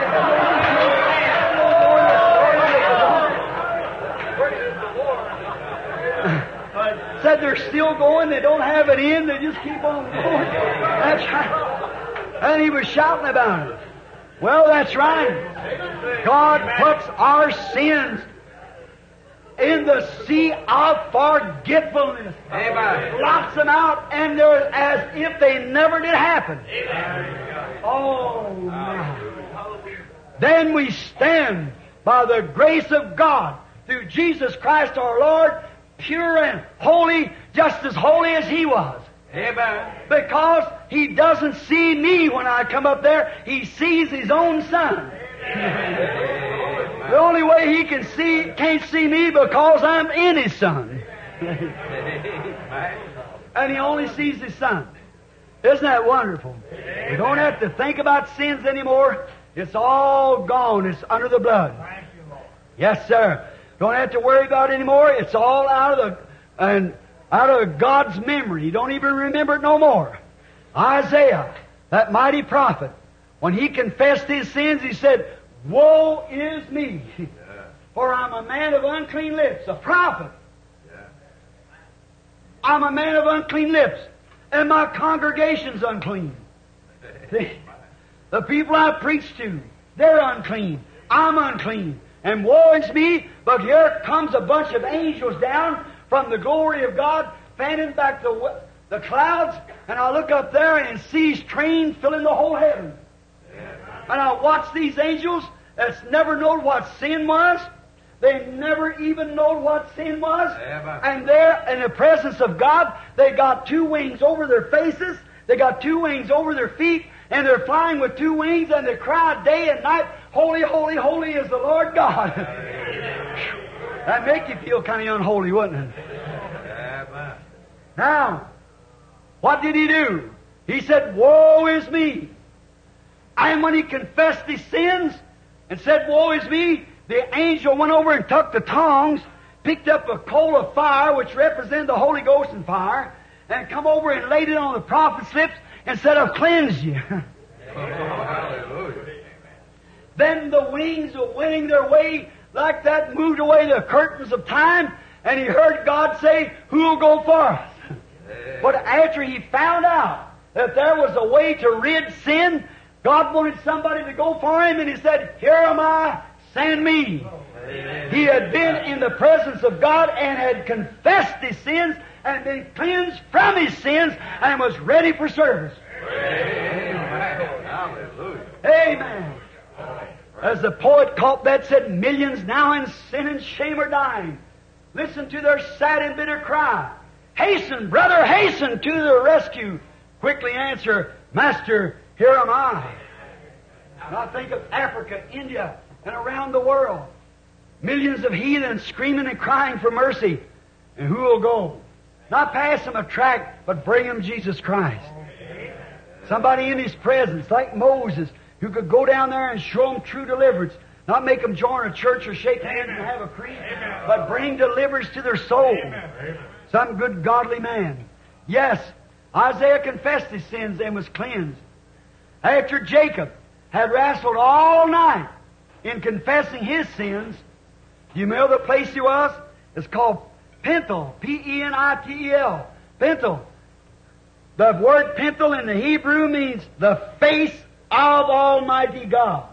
Said they're still going, they don't have it in, they just keep on going. That's right. And he was shouting about it. Well, that's right. God puts our sins in the sea of forgetfulness. Amen. Blots them out, and they're as if they never did happen. Oh, my. Then we stand by the grace of God through Jesus Christ our Lord, pure and holy, just as holy as He was. Amen. Because He doesn't see me when I come up there, He sees His own Son. The only way He can't see me because I'm in His Son. And He only sees His Son. Isn't that wonderful? We don't have to think about sins anymore. It's all gone. It's under the blood. Yes, sir. Don't have to worry about it anymore. It's all out of God's memory. You don't even remember it no more. Isaiah, that mighty prophet, when he confessed his sins, he said, Woe is me, for I'm a man of unclean lips. A prophet. I'm a man of unclean lips, and my congregation's unclean. See? The people I preach to, they're unclean. I'm unclean. And woe is me, but here comes a bunch of angels down from the glory of God, fanning back the clouds, and I look up there and see trains filling the whole heaven. And I watch these angels that's never known what sin was. They never even known what sin was. And there, in the presence of God, they got two wings over their faces, they got two wings over their feet, and they're flying with two wings, and they cry day and night, Holy, holy, holy is the Lord God. That'd make you feel kind of unholy, wouldn't it? Now, what did he do? He said, Woe is me. And when he confessed his sins and said, Woe is me, the angel went over and took the tongs, picked up a coal of fire, which represented the Holy Ghost and fire, and come over and laid it on the prophet's lips and said, I've cleansed you. Hallelujah. Then the wings were winning their way like that, moved away the curtains of time, and he heard God say, Who'll go for us? But after he found out that there was a way to rid sin, God wanted somebody to go for him, and He said, Here am I, send me. He had been in the presence of God and had confessed his sins and been cleansed from his sins and was ready for service. Hallelujah. Amen. As the poet Cobbett said, millions now in sin and shame are dying. Listen to their sad and bitter cry. Hasten, brother, hasten to the rescue. Quickly answer, Master, here am I. And I think of Africa, India, and around the world. Millions of heathens screaming and crying for mercy. And who will go? Not pass them a tract, but bring them Jesus Christ. Somebody in His presence, like Moses, who could go down there and show them true deliverance. Not make them join a church or shake hands and have a creed, but bring deliverance to their soul. Some good godly man. Yes, Isaiah confessed his sins and was cleansed. After Jacob had wrestled all night in confessing his sins, you know the place he was? It's called Peniel, P-E-N-I-T-E-L. Peniel. The word Peniel in the Hebrew means the face of Almighty God.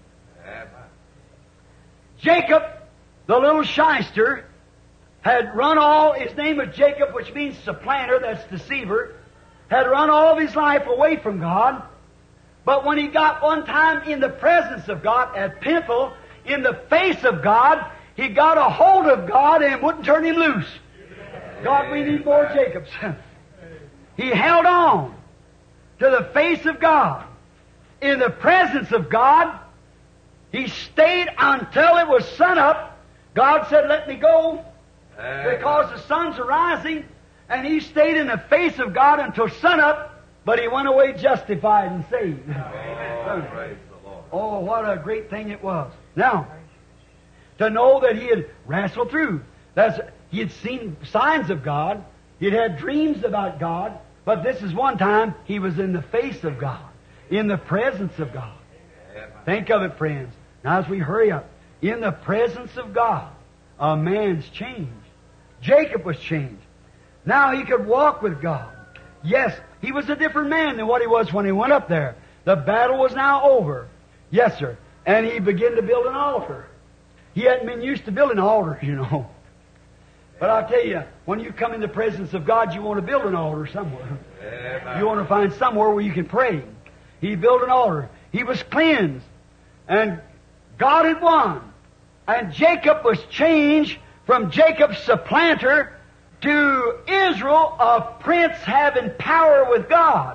Jacob, the little shyster, had run all, his name was Jacob, which means supplanter, that's deceiver, had run all of his life away from God. But when he got one time in the presence of God at Peniel, in the face of God, he got a hold of God and wouldn't turn him loose. God, we need more Jacobs. He held on to the face of God. In the presence of God, he stayed until it was sun up. God said, Let me go, because the sun's arising. And he stayed in the face of God until sun up, but he went away justified and saved. Praise the Lord. Oh, what a great thing it was. Now, to know that he had wrestled through. He had seen signs of God. He had had dreams about God. But this is one time he was in the face of God, in the presence of God. Think of it, friends. Now as we hurry up, in the presence of God, a man's changed. Jacob was changed. Now he could walk with God. Yes, he was a different man than what he was when he went up there. The battle was now over. Yes, sir. And he began to build an altar. He hadn't been used to building altars, you know. But I'll tell you, when you come in the presence of God, you want to build an altar somewhere. Amen. You want to find somewhere where you can pray. He built an altar. He was cleansed. And God had won. And Jacob was changed from Jacob's supplanter to Israel, a prince having power with God.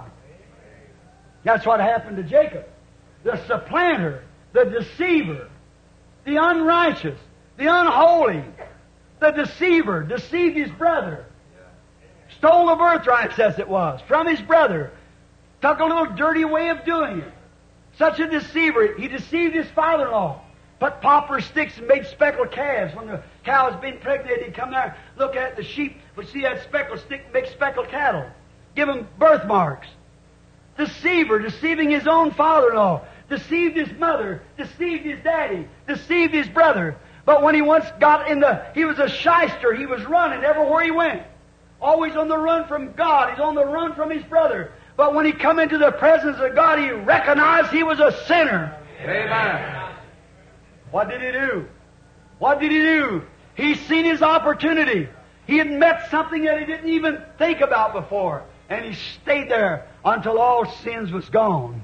That's what happened to Jacob. The supplanter, the deceiver, the unrighteous, the unholy, the deceiver, deceived his brother. Stole the birthright, as it was, from his brother. Took a little dirty way of doing it. Such a deceiver. He deceived his father-in-law. Put poplar sticks and made speckled calves. When the cow was being impregnated, he'd come there, look at the sheep, would see that speckled stick and make speckled cattle. Give them birthmarks. Deceiver, deceiving his own father-in-law. Deceived his mother. Deceived his daddy. Deceived his brother. But when he once got he was a shyster. He was running everywhere he went. Always on the run from God. He's on the run from his brother. But when he come into the presence of God, he recognized he was a sinner. Amen. What did he do? What did he do? He seen his opportunity. He had met something that he didn't even think about before. And he stayed there until all sins was gone.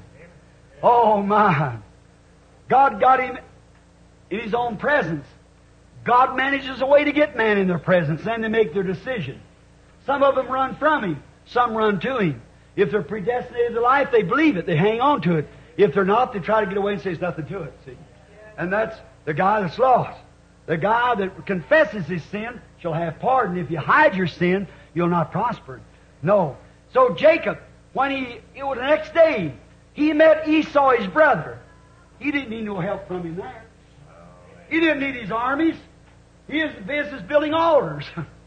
Oh my. God got him in His own presence. God manages a way to get man in their presence and to make their decision. Some of them run from Him. Some run to Him. If they're predestinated to life, they believe it. They hang on to it. If they're not, they try to get away and say there's nothing to it. See? And that's the guy that's lost. The guy that confesses his sin shall have pardon. If you hide your sin, you'll not prosper. No. So Jacob, it was the next day, he met Esau, his brother. He didn't need no help from him there. He didn't need his armies. He was in business building altars.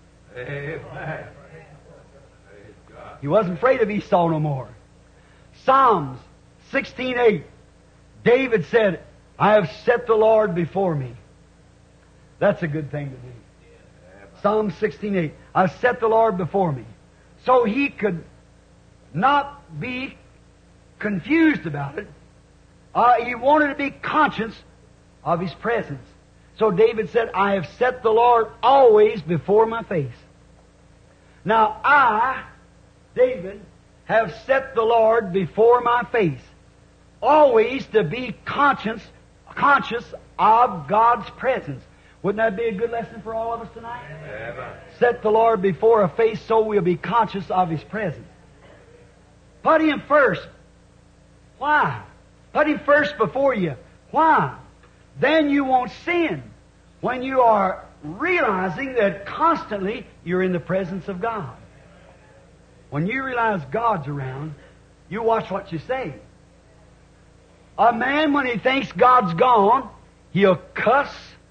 Amen. He wasn't afraid of Esau no more. Psalms 16:8. David said, I have set the Lord before me. That's a good thing to do. Psalm 16:8. I've set the Lord before me. So he could not be confused about it. He wanted to be conscious of His presence. So David said, I have set the Lord always before my face. Now I, David, have set the Lord before my face. Always to be conscious of God's presence. Wouldn't that be a good lesson for all of us tonight? Amen. Set the Lord before a face so we'll be conscious of His presence. Put Him first. Why? Put Him first before you. Why? Then you won't sin when you are realizing that constantly you're in the presence of God. When you realize God's around, you watch what you say. A man, when he thinks God's gone, he'll cuss,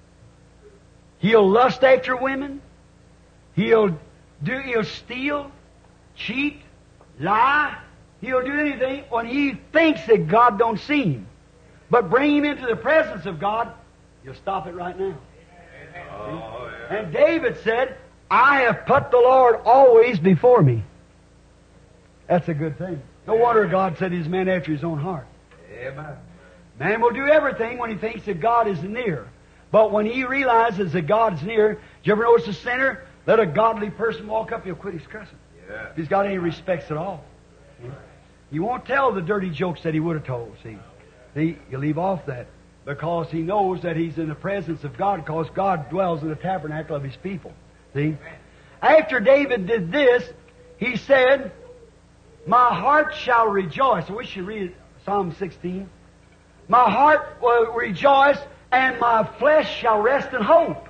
he'll lust after women, he'll steal, cheat, lie, he'll do anything when he thinks that God don't see him. But bring him into the presence of God, you'll stop it right now. Oh, yeah. And David said, I have put the Lord always before me. That's a good thing. No wonder God said He's a man after His own heart. Amen. Man will do everything when he thinks that God is near. But when he realizes that God is near, did you ever notice a sinner? Let a godly person walk up, he'll quit his cussing. Yeah. If he's got any respects at all. He won't tell the dirty jokes that he would have told, see. He'll leave off that. Because he knows that he's in the presence of God, because God dwells in the tabernacle of His people. See? After David did this, he said, my heart shall rejoice. I wish you read Psalm 16. My heart will rejoice, and my flesh shall rest in hope.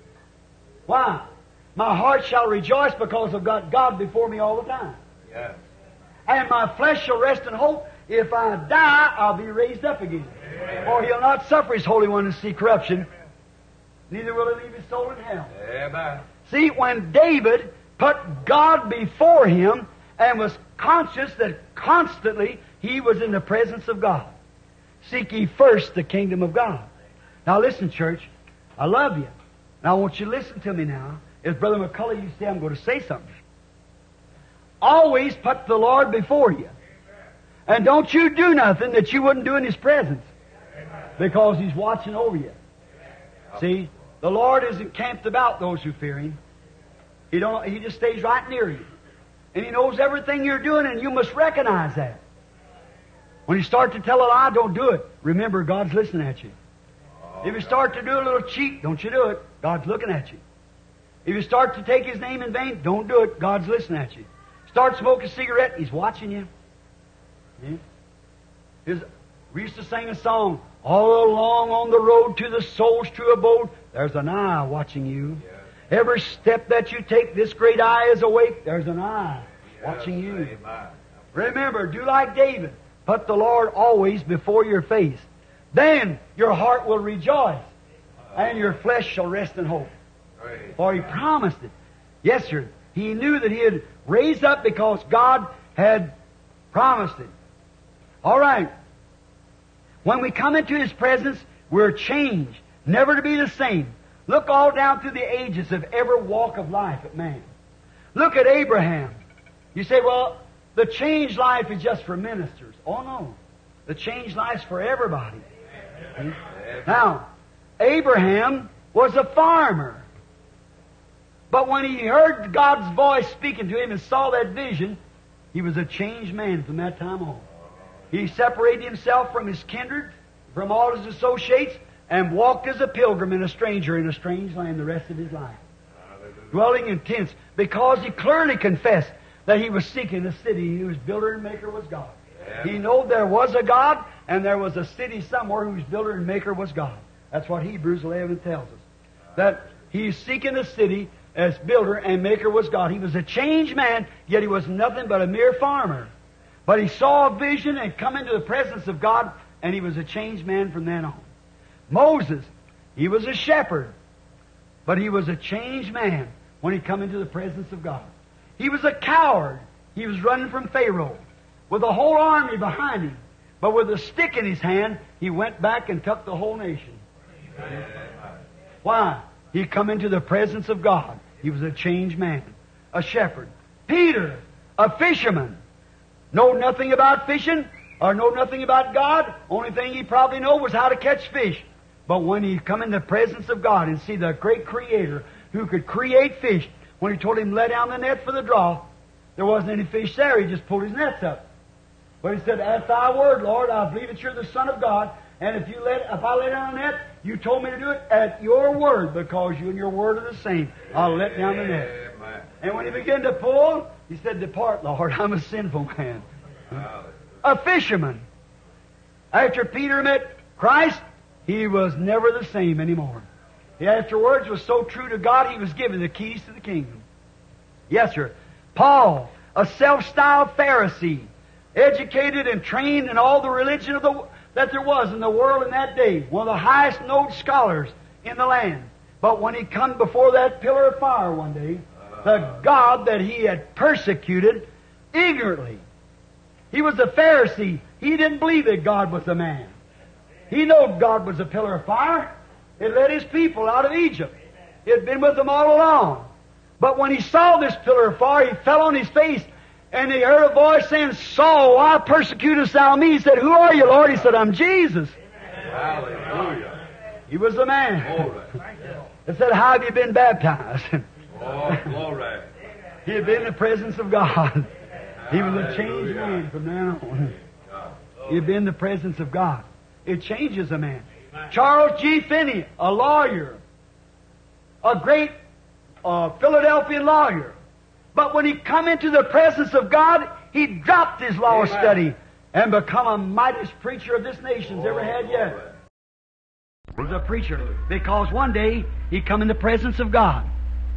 Why? My heart shall rejoice because I've got God before me all the time. Yeah. And my flesh shall rest in hope. If I die, I'll be raised up again. For He'll not suffer His Holy One to see corruption, neither will He leave His soul in hell. Amen. See, when David put God before him and was conscious that constantly he was in the presence of God. Seek ye first the kingdom of God. Now listen, church, I love you. Now I want you to listen to me now. As Brother McCullough used to say, I'm going to say something. Always put the Lord before you. And don't you do nothing that you wouldn't do in His presence. Because He's watching over you. See, the Lord is encamped about those who fear Him. He just stays right near you. And He knows everything you're doing, and you must recognize that. When you start to tell a lie, don't do it. Remember, God's listening at you. If you start to do a little cheat, don't you do it. God's looking at you. If you start to take His name in vain, don't do it. God's listening at you. Start smoking a cigarette, He's watching you. Yeah? We used to sing a song, all along on the road to the soul's true abode, there's an eye watching you. Yeah. Every step that you take, this great eye is awake, there's an eye watching you. Amen. Remember, do like David. Put the Lord always before your face. Then your heart will rejoice, and your flesh shall rest in hope. For He promised it. Yes, sir. He knew that He had raised up because God had promised it. All right. When we come into His presence, we're changed, never to be the same. Look all down through the ages of every walk of life of man. Look at Abraham. You say, well, the changed life is just for ministers. Oh, no. The changed life's for everybody. Now, Abraham was a farmer. But when he heard God's voice speaking to him and saw that vision, he was a changed man from that time on. He separated himself from his kindred, from all his associates, and walked as a pilgrim and a stranger in a strange land the rest of his life. Dwelling in tents, because he clearly confessed that he was seeking a city whose builder and maker was God. Yeah. He knew there was a God, and there was a city somewhere whose builder and maker was God. That's what Hebrews 11 tells us. That he's seeking a city as builder and maker was God. He was a changed man, yet he was nothing but a mere farmer. But he saw a vision and come into the presence of God, and he was a changed man from then on. Moses, he was a shepherd, but he was a changed man when he come into the presence of God. He was a coward. He was running from Pharaoh with a whole army behind him. But with a stick in his hand, he went back and took the whole nation. Why? He come into the presence of God. He was a changed man, a shepherd. Peter, a fisherman. Know nothing about fishing or know nothing about God. Only thing he probably knew was how to catch fish. But when he come in the presence of God and see the great Creator who could create fish, when He told him let down the net for the draw, there wasn't any fish there. He just pulled his nets up. But he said, at Thy word, Lord, I believe that You're the Son of God, and if I lay down the net, You told me to do it at Your word, because You and Your word are the same. I'll let down the net. And when he began to pull, he said, depart, Lord, I'm a sinful man. A fisherman. After Peter met Christ, he was never the same anymore. He afterwards was so true to God, he was given the keys to the kingdom. Yes, sir. Paul, a self-styled Pharisee, educated and trained in all the religion that there was in the world in that day, one of the highest known scholars in the land. But when he come before that pillar of fire one day, the God that he had persecuted ignorantly. He was a Pharisee. He didn't believe that God was a man. He knew God was a pillar of fire. It led His people out of Egypt. He had been with them all along. But when he saw this pillar of fire, he fell on his face, and he heard a voice saying, Saul, why persecutest thou me? He said, who are you, Lord? He said, I'm Jesus. Hallelujah. He was the man. He said, how have you been baptized? Oh, glory. He had been in the presence of God. He was a changed man from then on. He had been in the presence of God. It changes a man. Charles G. Finney, a lawyer, a great Philadelphian lawyer. But when he come into the presence of God, he dropped his law study and become a mightiest preacher of this nation's ever had yet. He was a preacher because one day he come in the presence of God.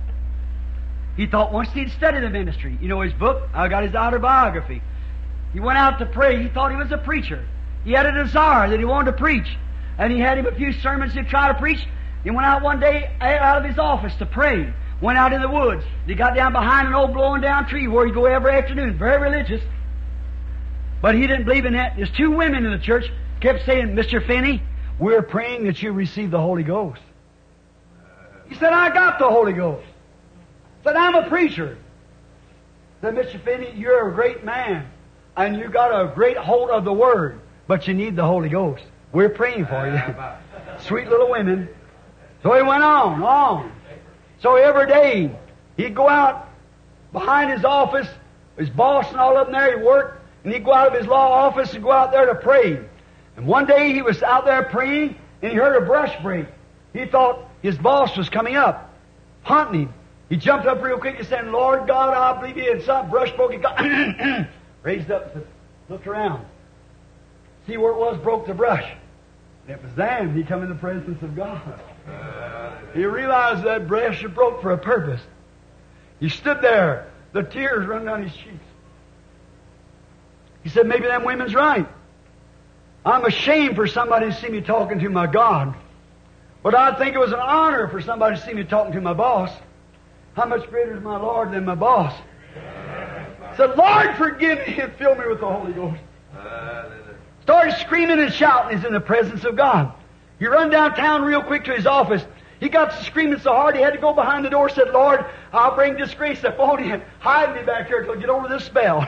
He thought once he'd studied the ministry. You know his book? I got his autobiography. He went out to pray. He thought he was a preacher. He had a desire that he wanted to preach. And he had him a few sermons to try to preach. He went out one day out of his office to pray. went out in the woods. He got down behind an old blowing down tree where he'd go every afternoon. Very religious. But he didn't believe in that. There's two women in the church kept saying, Mr. Finney, we're praying that you receive the Holy Ghost. He said, I got the Holy Ghost. Said, I'm a preacher. Said, Mr. Finney, you're a great man, and you got a great hold of the Word, but you need the Holy Ghost. We're praying for you. Sweet little women. So he went on. So every day, he'd go out behind his office, his boss and all of them there, he'd work, and he'd go out of his law office and go out there to pray. And one day he was out there praying, and he heard a brush break. He thought his boss was coming up, hunting him. He jumped up real quick and said, Lord God, I believe he had some brush broke. He got raised up and looked around. See where it was, broke the brush. And it was then he come in the presence of God. He realized that brush had broke for a purpose. He stood there, the tears running down his cheeks. He said, maybe them women's right. I'm ashamed for somebody to see me talking to my God. But I'd think it was an honor for somebody to see me talking to my boss. How much greater is my Lord than my boss? Said, Lord, forgive me and fill me with the Holy Ghost. Started screaming and shouting. He's in the presence of God. He run downtown real quick to his office. He got to screaming so hard he had to go behind the door. Said, Lord, I'll bring disgrace upon you. Hide me back here till I get over this spell.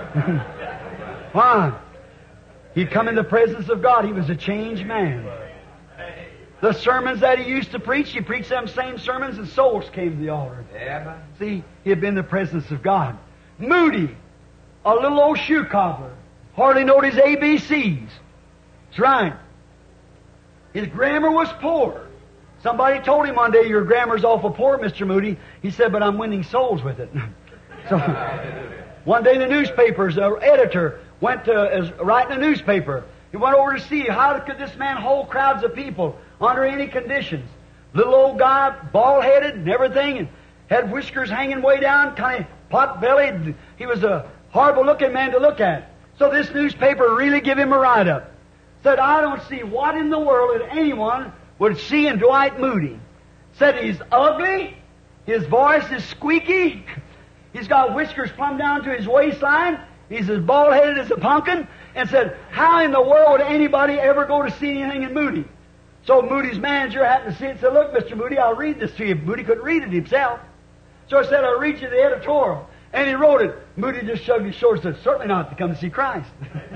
Why? He'd come in the presence of God. He was a changed man. The sermons that he used to preach, he preached them same sermons and souls came to the altar. Yeah. See, he had been in the presence of God. Moody, a little old shoe cobbler, hardly knowed his ABCs. That's right. His grammar was poor. Somebody told him one day, your grammar's awful poor, Mr. Moody. He said, but I'm winning souls with it. So, one day the newspaper's editor went to writing a newspaper. He went over to see how could this man hold crowds of people under any conditions. Little old guy, bald-headed and everything, and had whiskers hanging way down, kind of pot-bellied. He was a horrible-looking man to look at. So this newspaper really gave him a write-up. Said, I don't see what in the world that anyone would see in Dwight Moody. Said he's ugly, his voice is squeaky, he's got whiskers plumb down to his waistline, he's as bald-headed as a pumpkin, and said, how in the world would anybody ever go to see anything in Moody? So Moody's manager happened to see it and said, look, Mr. Moody, I'll read this to you. Moody couldn't read it himself. So I said, I'll read you the editorial. And he wrote it. Moody just shrugged his shoulders and said, certainly not to come to see Christ.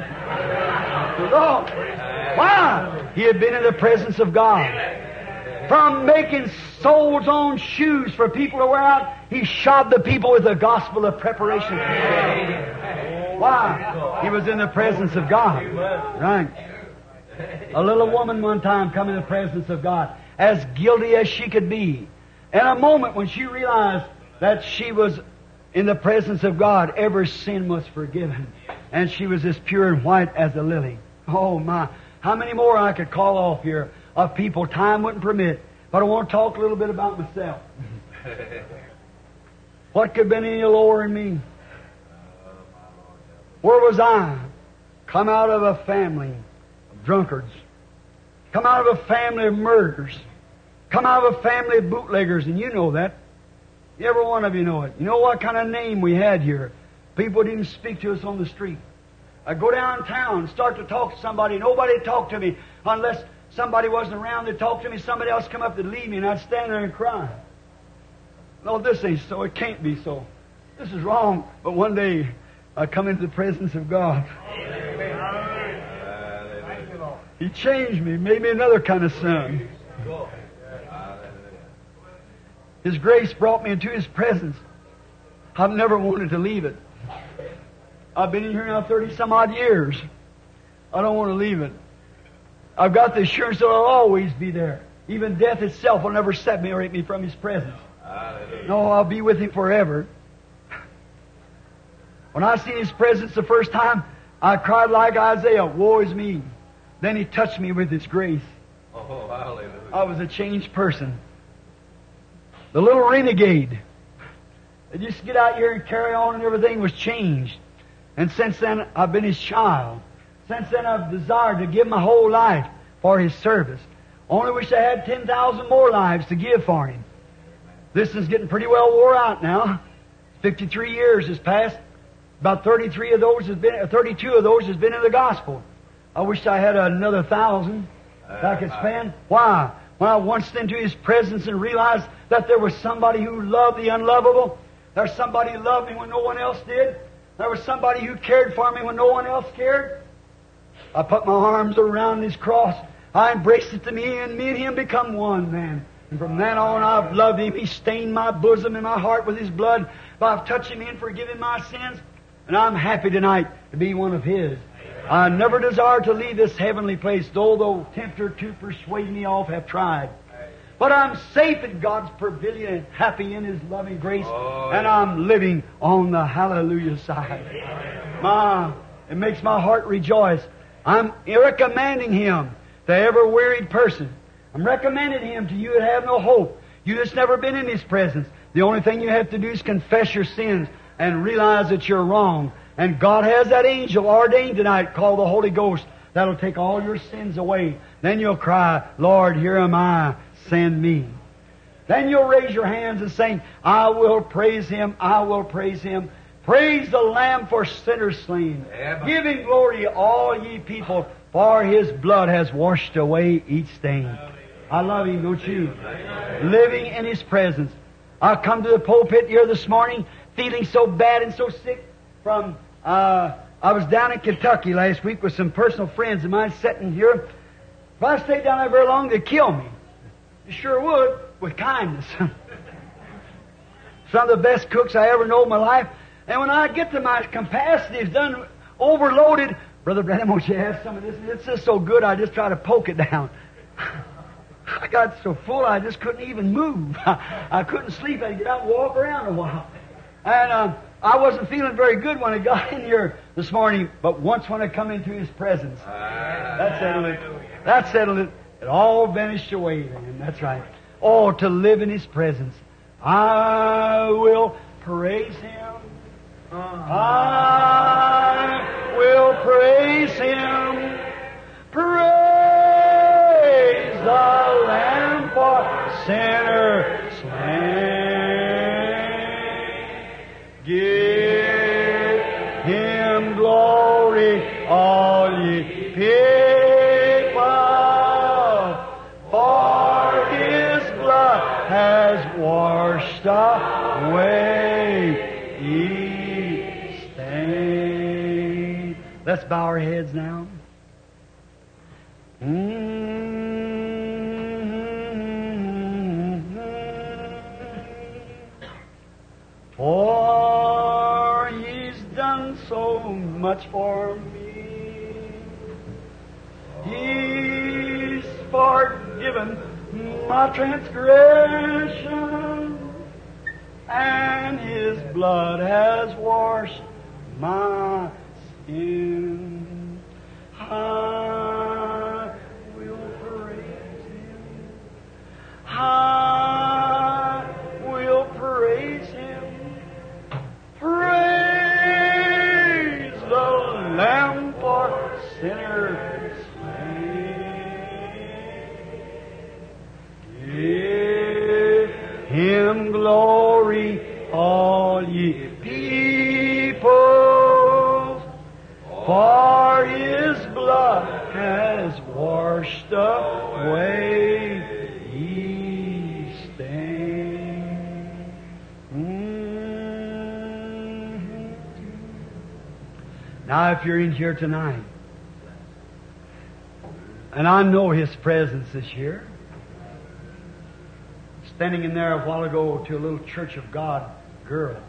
Why? He had been in the presence of God. From making soles on shoes for people to wear out, he shod the people with the gospel of preparation. Why? He was in the presence of God. Right. A little woman one time come in the presence of God, as guilty as she could be. In a moment when she realized that she was in the presence of God, every sin was forgiven. And she was as pure and white as a lily. Oh my. How many more I could call off here of people time wouldn't permit. But I want to talk a little bit about myself. What could have been any lower than me? Where was I? Come out of a family of drunkards. Come out of a family of murderers. Come out of a family of bootleggers, and you know that. Every one of you know it. You know what kind of name we had here. People didn't speak to us on the street. I'd go downtown and start to talk to somebody. Nobody would talk to me unless somebody wasn't around to talk to me. Somebody else come up to leave me, and I'd stand there and cry. No, this ain't so. It can't be so. This is wrong. But one day, I come into the presence of God. He changed me, made me another kind of son. His grace brought me into His presence. I've never wanted to leave it. I've been in here now 30-some odd years. I don't want to leave it. I've got the assurance that I'll always be there. Even death itself will never separate me from His presence. No, I'll be with Him forever. When I seen His presence the first time, I cried like Isaiah, woe is me. Then He touched me with His grace. Oh, hallelujah. I was a changed person. The little renegade that used to get out here and carry on and everything was changed. And since then, I've been His child. Since then, I've desired to give my whole life for His service. Only wish I had 10,000 more lives to give for Him. This is getting pretty well wore out now. 53 years has passed. About 32 of those has been in the gospel. I wish I had another 1,000 that I could spend. Why? When I once into His presence and realized that there was somebody who loved the unlovable. There's somebody who loved me when no one else did. There was somebody who cared for me when no one else cared. I put my arms around His cross. I embraced it to me, and Him become one, man. And from then on, I've loved Him. He stained my bosom and my heart with His blood by touching me and forgiving my sins. And I'm happy tonight to be one of His. I never desire to leave this heavenly place, though tempter to persuade me off have tried. But I'm safe in God's pavilion and happy in His loving grace. And I'm living on the hallelujah side. It makes my heart rejoice. I'm recommending Him to every wearied person. I'm recommending Him to you that have no hope. You that's never been in His presence. The only thing you have to do is confess your sins and realize that you're wrong. And God has that angel ordained tonight called the Holy Ghost that'll take all your sins away. Then you'll cry, Lord, here am I, send me. Then you'll raise your hands and sing, I will praise Him, I will praise Him. Praise the Lamb for sinners slain. Give Him glory, all ye people, for His blood has washed away each stain. I love Him, don't you? Living in His presence. I come to the pulpit here this morning feeling so bad and so sick from, I was down in Kentucky last week with some personal friends of mine sitting here. If I stayed down there very long, they'd kill me. They sure would, with kindness. Some of the best cooks I ever know in my life. And when I get to my capacity is done overloaded, Brother Branham, won't you have some of this? It's just so good, I just try to poke it down. I got so full I just couldn't even move. I couldn't sleep. I had to get out and walk around a while. And I wasn't feeling very good when I got in here this morning, but once when I come into His presence, that settled it. That settled it. It all vanished away then. That's right. Oh, to live in His presence. I will praise Him. I will praise Him. Praise the Lamb for sinners slain. Give Him glory, all ye people, for His blood has washed away each stain. Let's bow our heads now. For He's done so much for me. He's forgiven my transgression, and His blood has washed my sin. I will praise Him. I will praise Him. Praise the Lamb for sinners slain. Give Him glory, all ye people, for His blood has washed away ye stain. Now, if you're in here tonight, and I know His presence is here, standing in there a while ago to a little Church of God girl,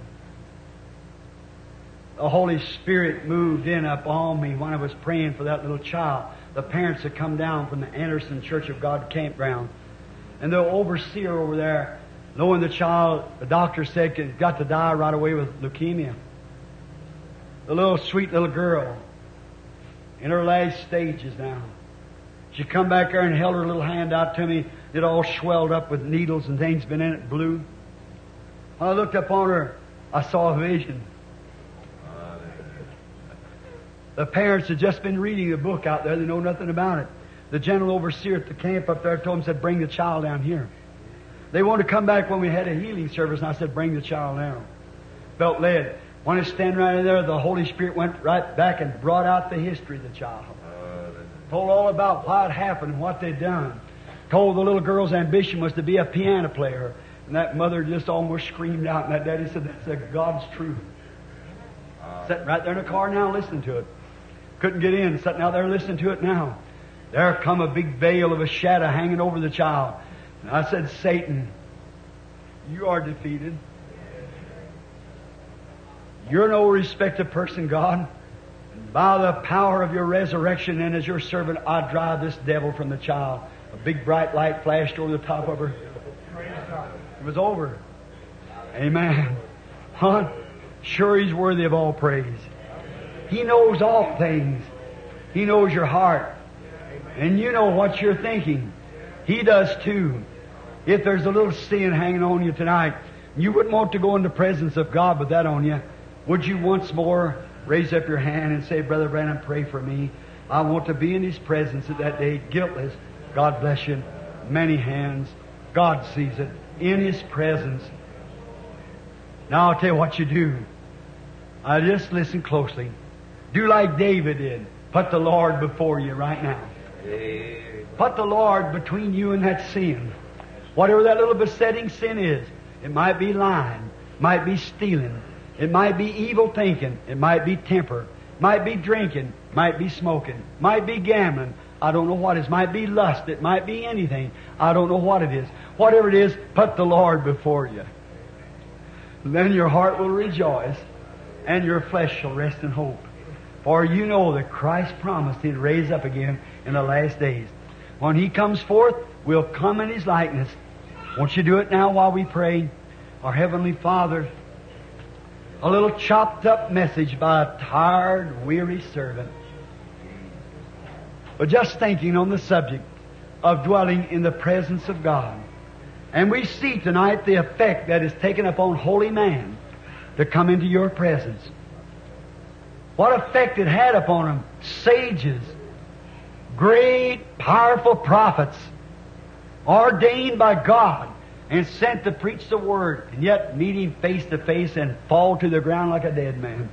the Holy Spirit moved in upon me when I was praying for that little child. The parents had come down from the Anderson Church of God campground. And the overseer over there, knowing the child, the doctor said, got to die right away with leukemia. The little sweet little girl, in her last stages now. She come back there and held her little hand out to me. It all swelled up with needles and things been in it, blue. When I looked up on her, I saw a vision. The parents had just been reading the book out there. They know nothing about it. The general overseer at the camp up there told them, said, bring the child down here. They wanted to come back when we had a healing service, and I said, bring the child now. Felt led. When I stand right in there, the Holy Spirit went right back and brought out the history of the child. Told all about why it happened and what they'd done. Told the little girl's ambition was to be a piano player. And that mother just almost screamed out, and that daddy said, that's God's truth. Sitting right there in the car now listening to it. Couldn't get in, sitting out there listening to it now. There come a big veil of a shadow hanging over the child. And I said, Satan, you are defeated. You're no respected person, God. And by the power of your resurrection and as your servant, I drive this devil from the child. A big bright light flashed over the top of her. It was over. Amen. Huh? Sure, He's worthy of all praise. He knows all things. He knows your heart. And you know what you're thinking. He does too. If there's a little sin hanging on you tonight, you wouldn't want to go in the presence of God with that on you. Would you once more raise up your hand and say, Brother Branham, pray for me. I want to be in His presence at that day, guiltless. God bless you. Many hands. God sees it. In His presence. Now I'll tell you what you do. I just listen closely. Do like David did. Put the Lord before you right now. Put the Lord between you and that sin. Whatever that little besetting sin is. It might be lying. Might be stealing. It might be evil thinking. It might be temper. Might be drinking. Might be smoking. Might be gambling. I don't know what it is. Might be lust. It might be anything. I don't know what it is. Whatever it is, put the Lord before you. Then your heart will rejoice and your flesh shall rest in hope. For you know that Christ promised He'd raise up again in the last days. When He comes forth, we'll come in His likeness. Won't you do it now while we pray? Our Heavenly Father, a little chopped up message by a tired, weary servant. But just thinking on the subject of dwelling in the presence of God. And we see tonight the effect that is taken upon holy man to come into your presence. What effect it had upon them. Sages, great, powerful prophets, ordained by God and sent to preach the Word, and yet meet Him face to face and fall to the ground like a dead man.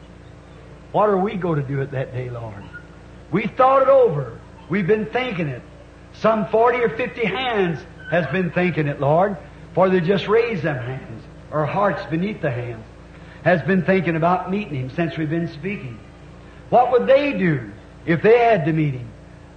What are we going to do at that day, Lord? We thought it over. We've been thinking it. Some 40 or 50 hands has been thinking it, Lord, for they just raised them hands, or hearts beneath the hands, has been thinking about meeting Him since we've been speaking. What would they do if they had to meet Him?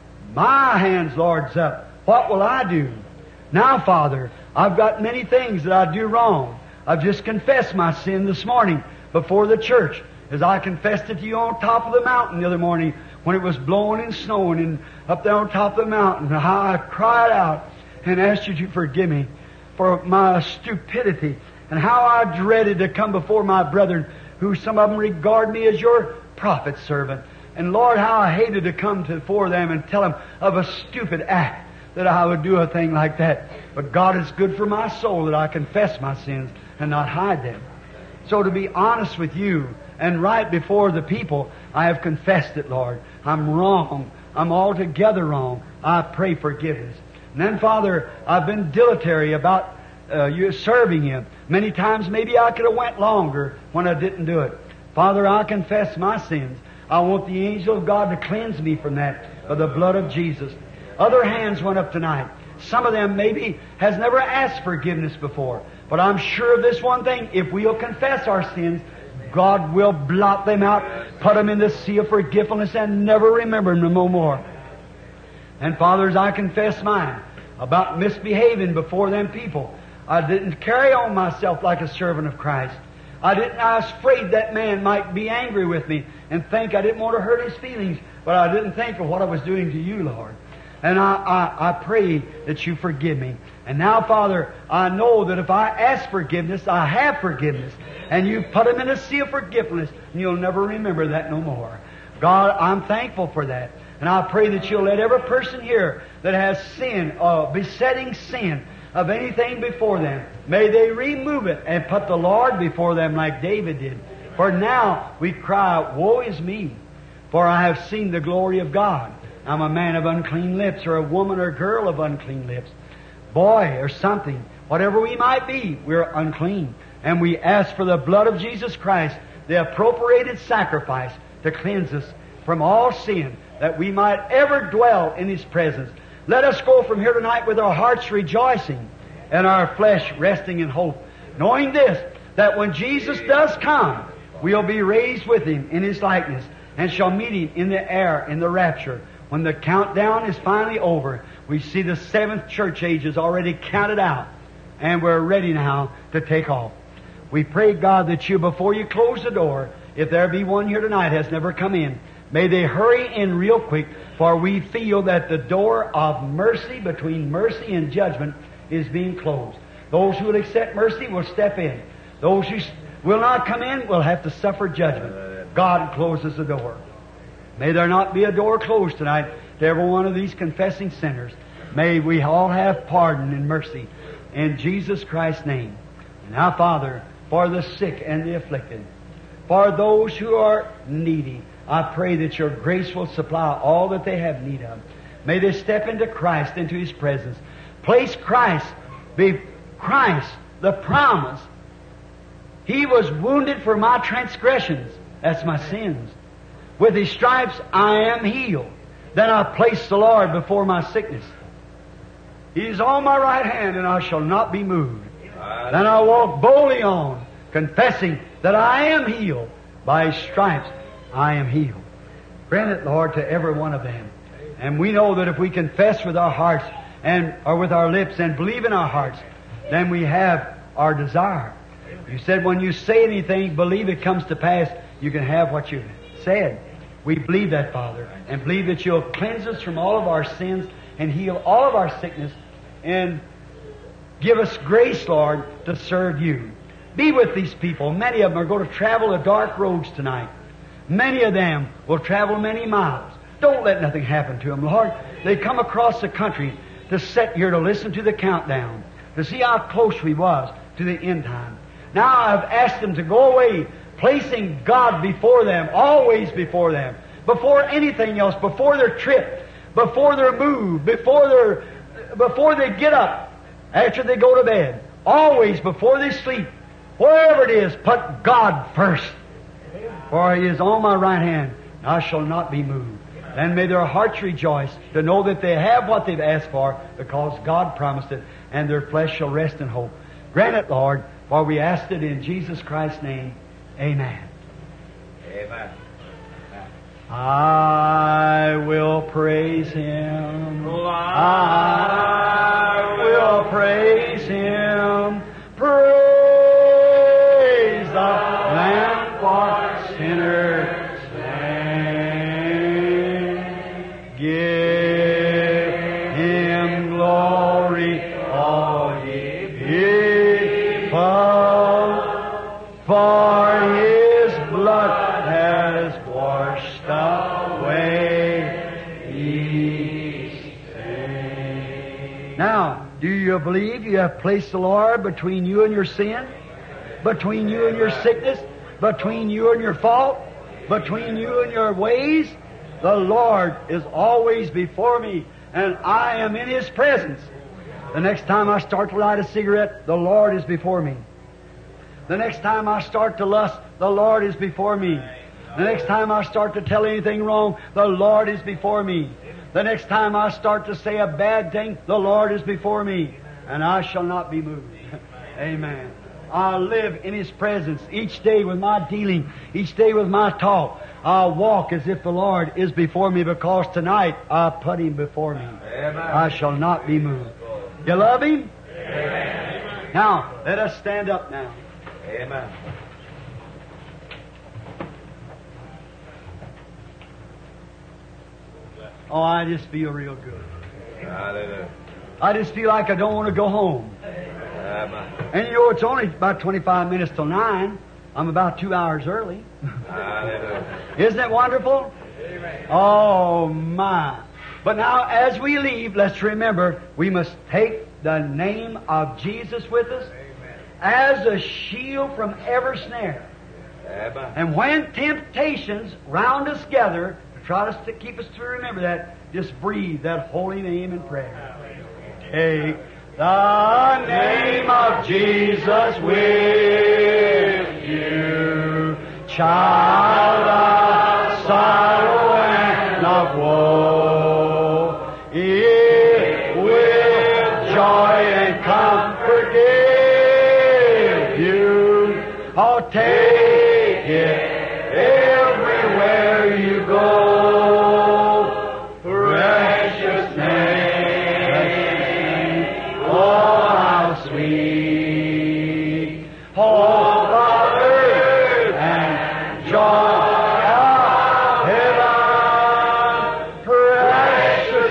My hands, Lord's up. What will I do? Now, Father, I've got many things that I do wrong. I've just confessed my sin this morning before the church, as I confessed it to you on top of the mountain the other morning when it was blowing and snowing and up there on top of the mountain. How I cried out and asked you to forgive me for my stupidity, and how I dreaded to come before my brethren, who some of them regard me as your prophet servant. And Lord, how I hated to come before them and tell them of a stupid act, that I would do a thing like that. But God, it's good for my soul that I confess my sins and not hide them. So to be honest with you and right before the people, I have confessed it, Lord. I'm wrong. I'm altogether wrong. I pray forgiveness. And then, Father, I've been dilatory about you serving you. Many times maybe I could have went longer when I didn't do it. Father, I confess my sins. I want the angel of God to cleanse me from that by the blood of Jesus. Other hands went up tonight. Some of them maybe has never asked forgiveness before. But I'm sure of this one thing. If we'll confess our sins, God will blot them out, put them in the sea of forgetfulness, and never remember them no more. And fathers, I confess mine about misbehaving before them people. I didn't carry on myself like a servant of Christ. I was afraid that man might be angry with me and think I didn't want to hurt his feelings, but I didn't think of what I was doing to you, Lord. And I pray that you forgive me. And now, Father, I know that if I ask forgiveness, I have forgiveness. And you put them in a sea of forgiveness, and you'll never remember that no more. God, I'm thankful for that. And I pray that you'll let every person here that has sin, besetting sin of anything before them, may they remove it and put the Lord before them like David did. For now we cry, woe is me, for I have seen the glory of God. I'm a man of unclean lips, or a woman or girl of unclean lips. boy or something, whatever we might be, we're unclean. And we ask for the blood of Jesus Christ, the appropriated sacrifice, to cleanse us from all sin, that we might ever dwell in His presence. Let us go from here tonight with our hearts rejoicing and our flesh resting in hope, knowing this, that when Jesus does come, we'll be raised with Him in His likeness and shall meet Him in the air, in the rapture. When the countdown is finally over, we see the seventh church age is already counted out, and we're ready now to take off. We pray, God, that You, before You close the door, if there be one here tonight has never come in, may they hurry in real quick, for we feel that the door of mercy, between mercy and judgment, is being closed. Those who will accept mercy will step in. Those who will not come in will have to suffer judgment. God closes the door. May there not be a door closed tonight to every one of these confessing sinners. May we all have pardon and mercy in Jesus Christ's name. And now, Father, for the sick and the afflicted, for those who are needy, I pray that Your grace will supply all that they have need of. May they step into Christ, into His presence. Place Christ, be Christ, the promise. He was wounded for my transgressions. That's my sins. With His stripes I am healed. Then I place the Lord before my sickness. He is on my right hand, and I shall not be moved. Then I walk boldly on, confessing that I am healed. By His stripes I am healed. Grant it, Lord, to every one of them. And we know that if we confess with our hearts or with our lips and believe in our hearts, then we have our desire. You said when you say anything, believe it comes to pass, you can have what you said. We believe that, Father, and believe that You'll cleanse us from all of our sins and heal all of our sickness and give us grace, Lord, to serve You. Be with these people. Many of them are going to travel the dark roads tonight. Many of them will travel many miles. Don't let nothing happen to them, Lord. They come across the country to sit here to listen to the countdown, to see how close we was to the end time. Now I've asked them to go away, placing God before them, always before them, before anything else, before their trip, before their move, before they get up, after they go to bed, always before they sleep. Wherever it is, put God first. For He is on my right hand, and I shall not be moved. Then may their hearts rejoice to know that they have what they've asked for, because God promised it, and their flesh shall rest in hope. Grant it, Lord, for we asked it in Jesus Christ's name. Amen. Amen. I will praise Him. I will praise Him. Praise the Lamb for sinners slain. Give Him glory, all ye people, for His blood has washed away each sin. Now, do you believe you have placed the Lord between you and your sin? Between you and your sickness? Between you and your fault? Between you and your ways? The Lord is always before me, and I am in His presence. The next time I start to light a cigarette, the Lord is before me. The next time I start to lust, the Lord is before me. The next time I start to tell anything wrong, the Lord is before me. The next time I start to say a bad thing, the Lord is before me, and I shall not be moved. Amen. I live in His presence each day with my dealing, each day with my talk. I walk as if the Lord is before me, because tonight I put Him before me. Amen. I shall not be moved. You love Him? Amen. Now, let us stand up now. Amen. Oh, I just feel real good. Hallelujah. I just feel like I don't want to go home. Amen. And you know, it's only about 25 minutes till 9. I'm about 2 hours early. Hallelujah. Isn't it wonderful? Oh, my. But now, as we leave, let's remember, we must take the name of Jesus with us as a shield from every snare. Amen. And when temptations round us together, try to keep us to remember that, just breathe that holy name in prayer. Take the name of Jesus with you, child of sorrow and of woe. It will joy and comfort give you. Oh, take it everywhere you go. Precious name, oh, how sweet. Hope of earth and joy of heaven. Precious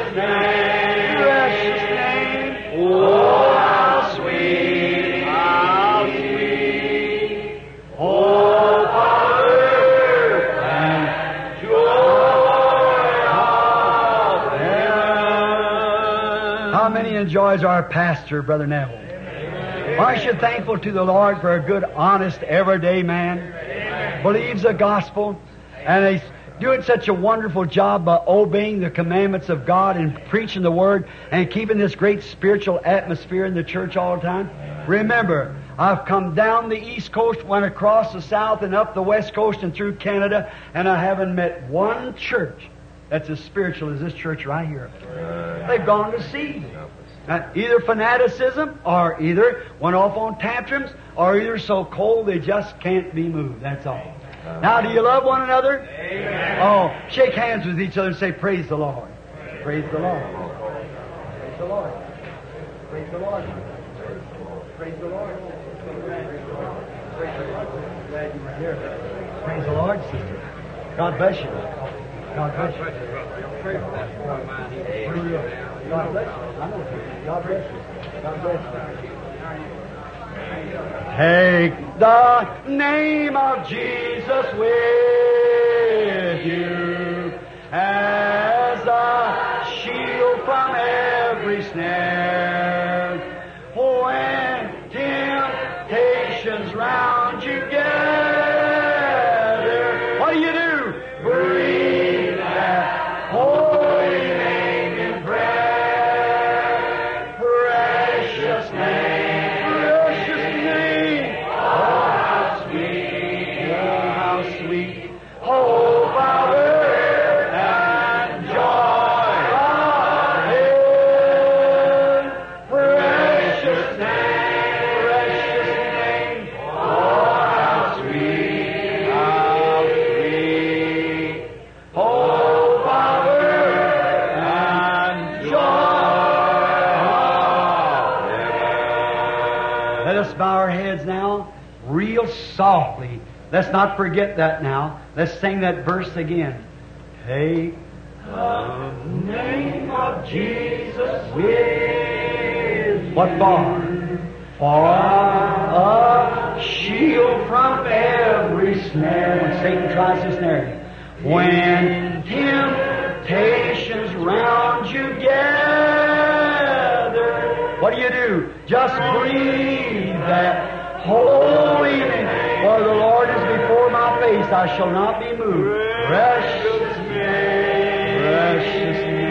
name, oh, how sweet, how sweet. Hope of earth and joy of heaven. How many enjoys our pastor, Brother Neville? Aren't you thankful to the Lord for a good, honest, everyday man? Believes the gospel, and he's doing such a wonderful job by obeying the commandments of God and preaching the Word and keeping this great spiritual atmosphere in the church all the time. Remember, I've come down the East Coast, went across the South and up the West Coast and through Canada, and I haven't met one church that's as spiritual as this church right here. They've gone to seed. Either fanaticism, or either went off on tantrums, or either so cold they just can't be moved. That's all. Now, do you love one another? Amen. Oh, shake hands with each other and say, praise the Lord. Praise the Lord. Praise the Lord. Praise the Lord. Praise the Lord. Praise the Lord. Glad you were here. Praise the Lord, sister. God bless you. God bless you. God bless you. I know you. God bless you. God bless you. Take the name of Jesus with you as a shield from every snare. When temptations round you gather, what do? Breathe that holy name in prayer. Precious name, oh, how sweet, hope of earth and joy of heaven. Precious name, oh, how sweet, hope of earth and joy of heaven. Let us bow our heads now, real softly. Let's not forget that now. Let's sing that verse again. Take the name of Jesus with what for? For a shield from every snare. When Satan tries to snare you. When temptations round you gather, what do? Just breathe that holy name. For the Lord is before my face, I shall not be moved. Precious name,